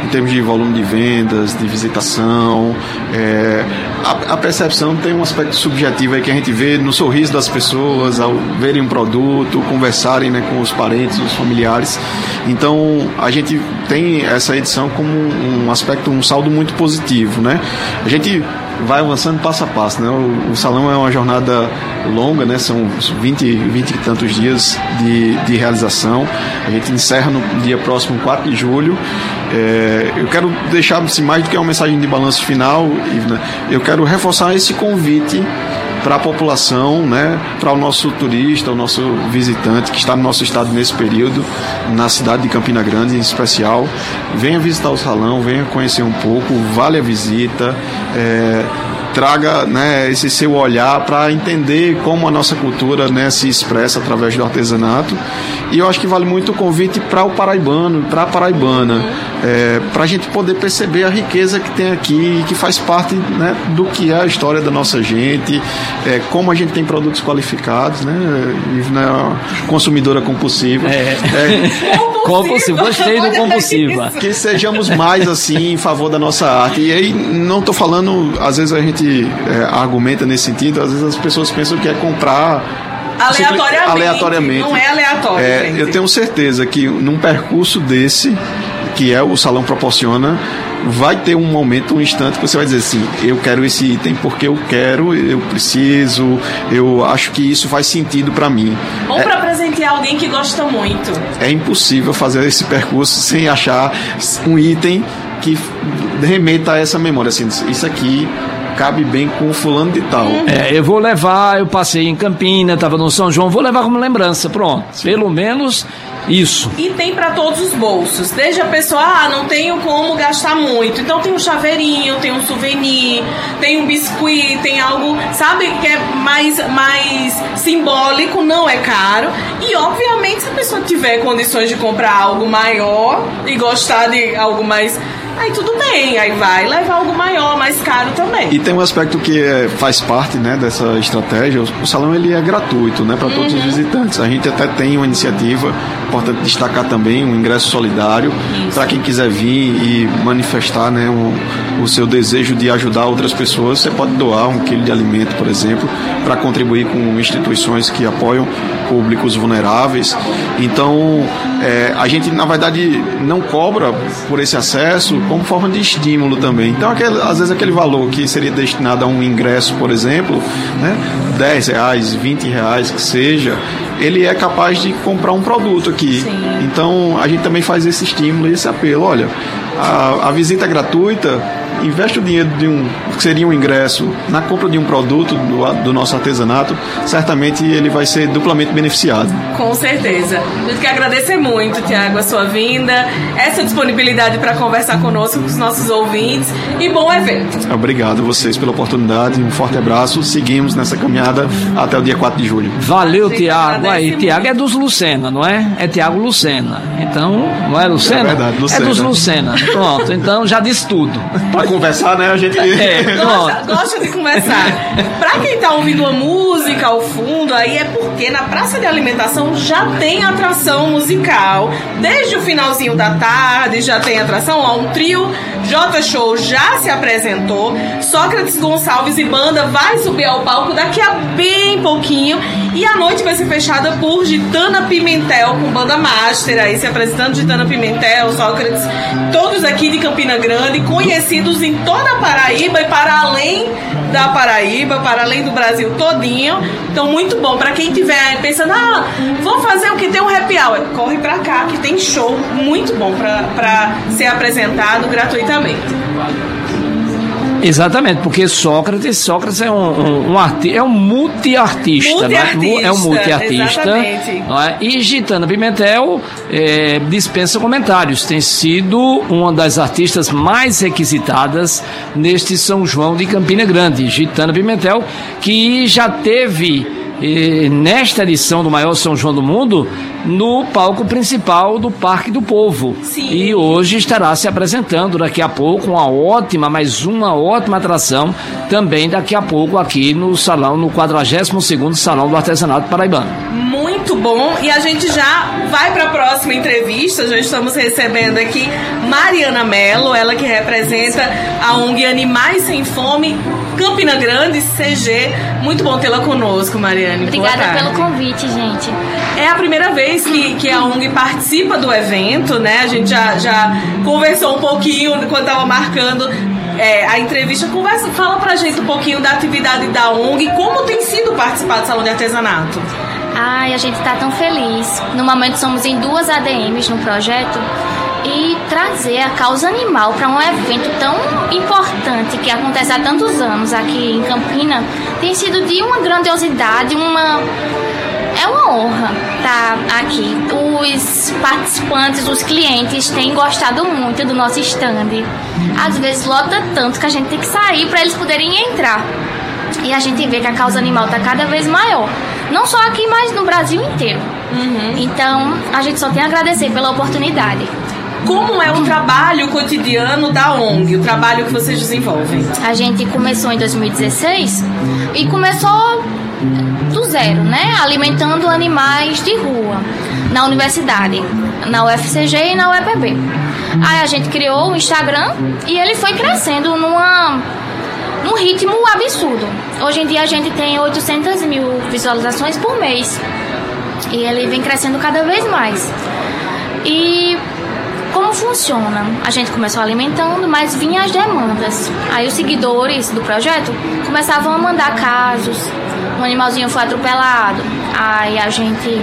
em termos de volume de vendas, de visitação. É, a, a percepção tem um aspecto subjetivo aí que a gente vê no sorriso das pessoas ao verem um produto, conversarem, né, com os parentes, os familiares. Então a gente tem essa edição como um aspecto, um saldo muito positivo, né? A gente vai avançando passo a passo, né? O, o salão é uma jornada longa, né? São vinte, vinte e tantos dias de, de realização. A gente encerra no dia próximo, quatro de julho. É, eu quero deixar, assim, mais do que uma mensagem de balanço final, Ivna, eu quero reforçar esse convite para a população, né, para o nosso turista, o nosso visitante que está no nosso estado nesse período, na cidade de Campina Grande em especial. Venha visitar o salão, venha conhecer um pouco, vale a visita, é, traga, né, esse seu olhar para entender como a nossa cultura, né, se expressa através do artesanato. E eu acho que vale muito o convite para o paraibano, para a paraibana, é, para a gente poder perceber a riqueza que tem aqui e que faz parte, né, do que é a história da nossa gente, é, como a gente tem produtos qualificados, né, né, consumidora compulsiva. É. É, compulsiva, gostei do compulsiva. Que sejamos mais assim em favor da nossa arte. E aí não estou falando, às vezes a gente é, argumenta nesse sentido, às vezes as pessoas pensam que é comprar aleatoriamente. aleatoriamente. Não é aleatório. É, eu tenho certeza que num percurso desse, que é o salão proporciona, vai ter um momento, um instante que você vai dizer assim, eu quero esse item porque eu quero, eu preciso, eu acho que isso faz sentido para mim. Ou é, para presentear alguém que gosta muito. É impossível fazer esse percurso sem achar um item que remeta a essa memória, assim, isso aqui cabe bem com o fulano de tal. É, eu vou levar, eu passei em Campina, estava no São João, vou levar como lembrança, pronto. Pelo menos isso. E tem para todos os bolsos. Desde a pessoa, ah, não tenho como gastar muito. Então tem um chaveirinho, tem um souvenir, tem um biscuit, tem algo, sabe, que é mais, mais simbólico, não é caro. E obviamente se a pessoa tiver condições de comprar algo maior e gostar de algo mais, aí tudo bem, aí vai levar algo maior, mais caro também. E tem um aspecto que é, faz parte, né, dessa estratégia. O, o salão ele é gratuito, né, para todos uhum. os visitantes. A gente até tem uma iniciativa, importante destacar também, um ingresso solidário para quem quiser vir e manifestar, né, o, o seu desejo de ajudar outras pessoas. Você pode doar um quilo de alimento, por exemplo, para contribuir com instituições que apoiam públicos vulneráveis. Então, é, a gente, na verdade, não cobra por esse acesso como forma de estímulo também. Então, aquele, às vezes, aquele valor que seria destinado a um ingresso, por exemplo, né, dez reais, vinte reais, que seja, ele é capaz de comprar um produto aqui. Sim. Então, a gente também faz esse estímulo e esse apelo. Olha, a, a visita gratuita, investe o dinheiro de um, que seria um ingresso, na compra de um produto do, do nosso artesanato, certamente ele vai ser duplamente beneficiado. Com certeza. A gente quer agradecer muito, Tiago, a sua vinda, essa disponibilidade para conversar conosco, com os nossos ouvintes, e bom evento. Obrigado a vocês pela oportunidade, um forte abraço, seguimos nessa caminhada até o dia quatro de julho. Valeu, Tiago. Aí, Tiago é dos Lucena, não é? É Tiago Lucena. Então, não é Lucena? É verdade, Lucena. É dos Lucena. Pronto, então já disse tudo. Para conversar, né? A gente é, gosta, gosta de conversar. Pra quem tá ouvindo uma música ao fundo, aí é porque na praça de alimentação já tem atração musical. Desde o finalzinho da tarde já tem atração. Ó, um trio J Show já se apresentou. Sócrates Gonçalves e banda vai subir ao palco daqui a bem pouquinho. E a noite vai ser fechada por Gitana Pimentel com banda master aí se apresentando. Gitana Pimentel, Sócrates, todos aqui de Campina Grande, conhecidos em toda a Paraíba e para além da Paraíba, para além do Brasil todinho. Então muito bom, para quem estiver pensando, ah, vou fazer o que tem um happy hour, corre pra cá que tem show muito bom para ser apresentado gratuitamente. Exatamente, porque Sócrates, Sócrates é um, um, um arti- é um multiartista, multi-artista, não é? É um multiartista, não é? E Gitana Pimentel é, dispensa comentários, tem sido uma das artistas mais requisitadas neste São João de Campina Grande. Gitana Pimentel, que já teve E nesta edição do maior São João do mundo, no palco principal do Parque do Povo. Sim. E hoje estará se apresentando daqui a pouco uma ótima, mais uma ótima atração, também daqui a pouco aqui no salão, no quadragésimo segundo Salão do Artesanato Paraibano. Muito muito bom. E a gente já vai para a próxima entrevista. Já estamos recebendo aqui Mariana Mello, ela que representa a O N G Animais Sem Fome, Campina Grande, C G. Muito bom tê-la conosco, Mariane. Obrigada pelo convite, gente. É a primeira vez que, que a O N G participa do evento, né? A gente já, já conversou um pouquinho quando estava marcando é, a entrevista. Conversa, fala pra gente um pouquinho da atividade da O N G, como tem sido participar do Salão de Artesanato. Ai, a gente tá tão feliz. No momento somos em duas A D Ms no projeto. E trazer a causa animal para um evento tão importante que acontece há tantos anos aqui em Campina tem sido de uma grandiosidade, uma é uma honra estar aqui. Os participantes, os clientes têm gostado muito do nosso stand. Às vezes lota tanto que a gente tem que sair para eles poderem entrar. E a gente vê que a causa animal está cada vez maior. Não só aqui, mas no Brasil inteiro. Uhum. Então, a gente só tem a agradecer pela oportunidade. Como é o trabalho cotidiano da O N G, o trabalho que vocês desenvolvem? A gente começou em dois mil e dezesseis e começou do zero, né? Alimentando animais de rua na universidade, na U F C G e na U E P B. Aí a gente criou o Instagram e ele foi crescendo numa, num ritmo absurdo. Hoje em dia a gente tem oitocentas mil visualizações por mês e ele vem crescendo cada vez mais. E como funciona? A gente começou alimentando, mas vinham as demandas. Aí os seguidores do projeto começavam a mandar casos. Um animalzinho foi atropelado. Aí a gente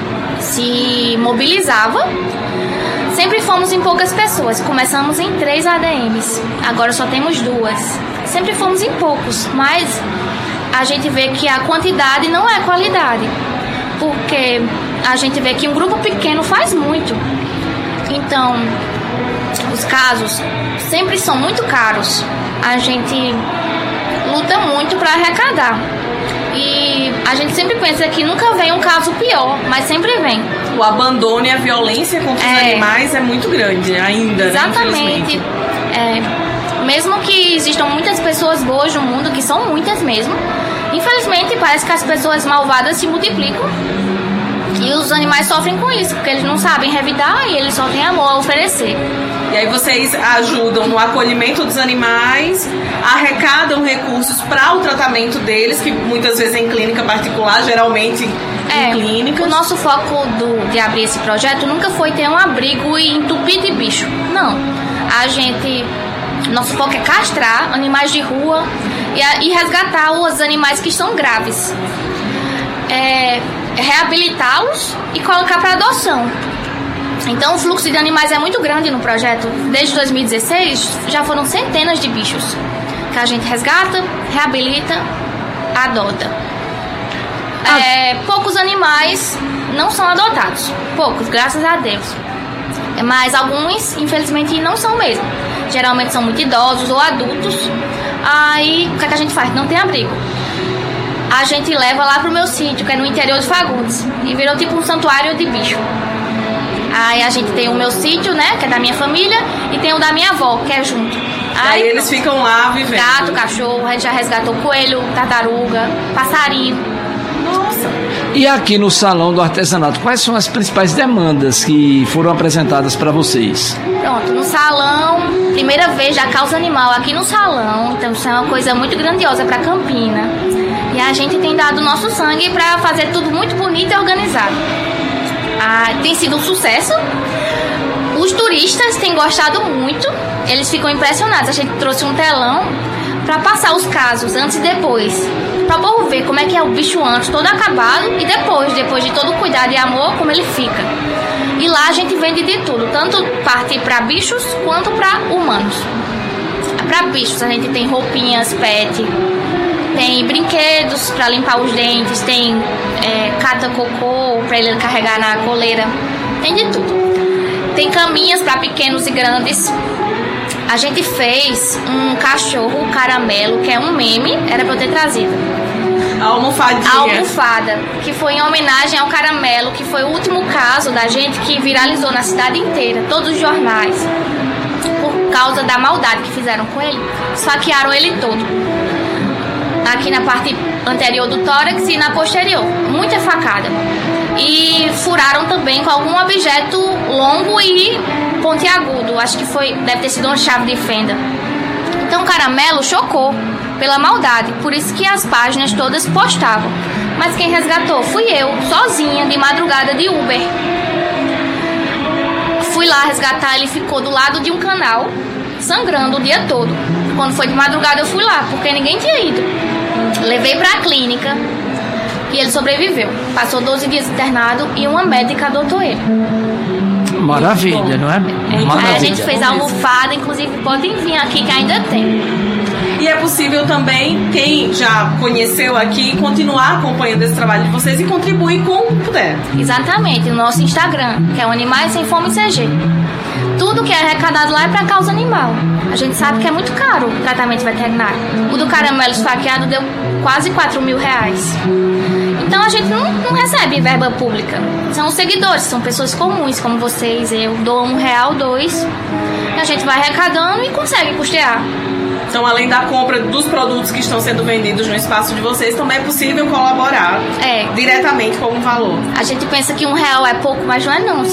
se mobilizava. Sempre fomos em poucas pessoas. Começamos em três A D Ms. Agora só temos duas. Sempre fomos em poucos, mas a gente vê que a quantidade não é qualidade. Porque a gente vê que um grupo pequeno faz muito. Então, os casos sempre são muito caros. A gente luta muito para arrecadar. E a gente sempre pensa que nunca vem um caso pior, mas sempre vem. O abandono e a violência contra os é, animais é muito grande ainda. Exatamente. Né, é, mesmo que existam muitas pessoas boas no mundo, que são muitas mesmo, infelizmente parece que as pessoas malvadas se multiplicam. E os animais sofrem com isso, porque eles não sabem revidar e eles só têm amor a oferecer. E aí vocês ajudam no acolhimento dos animais, arrecadam recursos para o tratamento deles, que muitas vezes é em clínica particular, geralmente é, em clínica. O nosso foco do, de abrir esse projeto nunca foi ter um abrigo e entupir de bicho. Não. A gente... Nosso foco é castrar animais de rua e, e resgatar os animais que estão graves. É... reabilitá-los e colocar para adoção. Então o fluxo de animais é muito grande no projeto. Desde dois mil e dezesseis já foram centenas de bichos que a gente resgata, reabilita, adota. Ah. É, poucos animais não são adotados, poucos, graças a Deus. Mas alguns, infelizmente, não são mesmo. Geralmente são muito idosos ou adultos. Aí o que, é que a gente faz? Não tem abrigo. A gente leva lá pro meu sítio, que é no interior de Fagundes. E virou tipo um santuário de bicho. Aí a gente tem o meu sítio, né, que é da minha família, e tem o da minha avó, que é junto. Aí, Aí eles ficam lá vivendo. Gato, cachorro, a gente já resgatou coelho, tartaruga, passarinho. Nossa. E aqui no Salão do Artesanato, quais são as principais demandas que foram apresentadas para vocês? Pronto, no salão, primeira vez da causa animal aqui no salão, então isso é uma coisa muito grandiosa para Campina. E a gente tem dado o nosso sangue para fazer tudo muito bonito e organizado. Ah, tem sido um sucesso. Os turistas têm gostado muito. Eles ficam impressionados. A gente trouxe um telão para passar os casos antes e depois, para o povo ver como é que é o bicho antes, todo acabado, e depois, depois de todo cuidado e amor, como ele fica. E lá a gente vende de tudo, tanto parte para bichos quanto para humanos. Para bichos a gente tem roupinhas pet, tem brinquedos para limpar os dentes, tem é, cata-cocô para ele carregar na coleira, tem de tudo. Tem caminhas para pequenos e grandes. A gente fez um cachorro caramelo, que é um meme, era para eu ter trazido. A almofadinha. A almofada, que foi em homenagem ao caramelo, que foi o último caso da gente que viralizou na cidade inteira, todos os jornais, por causa da maldade que fizeram com ele. Esfaquearam ele todo. Aqui na parte anterior do tórax e na posterior. Muita facada. e furaram também com algum objeto longo e pontiagudo. Acho que foi, deve ter sido uma chave de fenda. Então o Caramelo chocou pela maldade, por isso que as páginas todas postavam. Mas quem resgatou fui eu, sozinha, de madrugada de Uber. Fui lá resgatar, ele ficou do lado de um canal, sangrando o dia todo. Quando foi de madrugada eu fui lá, porque ninguém tinha ido. Levei pra clínica e ele sobreviveu. Passou doze dias internado e uma médica adotou ele. Maravilha, não é? Maravilha. Aí a gente fez a almofada, inclusive podem vir aqui que ainda tem. E é possível também, quem já conheceu aqui, continuar acompanhando esse trabalho de vocês e contribuir com o que puder. Exatamente, no nosso Instagram, que é o Animais Sem Fome C G. Tudo que é arrecadado lá é para causa animal. A gente sabe que é muito caro o tratamento veterinário. O do Caramelo esfaqueado deu quase quatro mil reais. Então a gente não, não recebe verba pública. São os seguidores, são pessoas comuns como vocês. Eu dou um real, dois. E a gente vai arrecadando e consegue custear. Então, além da compra dos produtos que estão sendo vendidos no espaço de vocês, também é possível colaborar é. diretamente com um valor. A gente pensa que um real é pouco, mas não é não.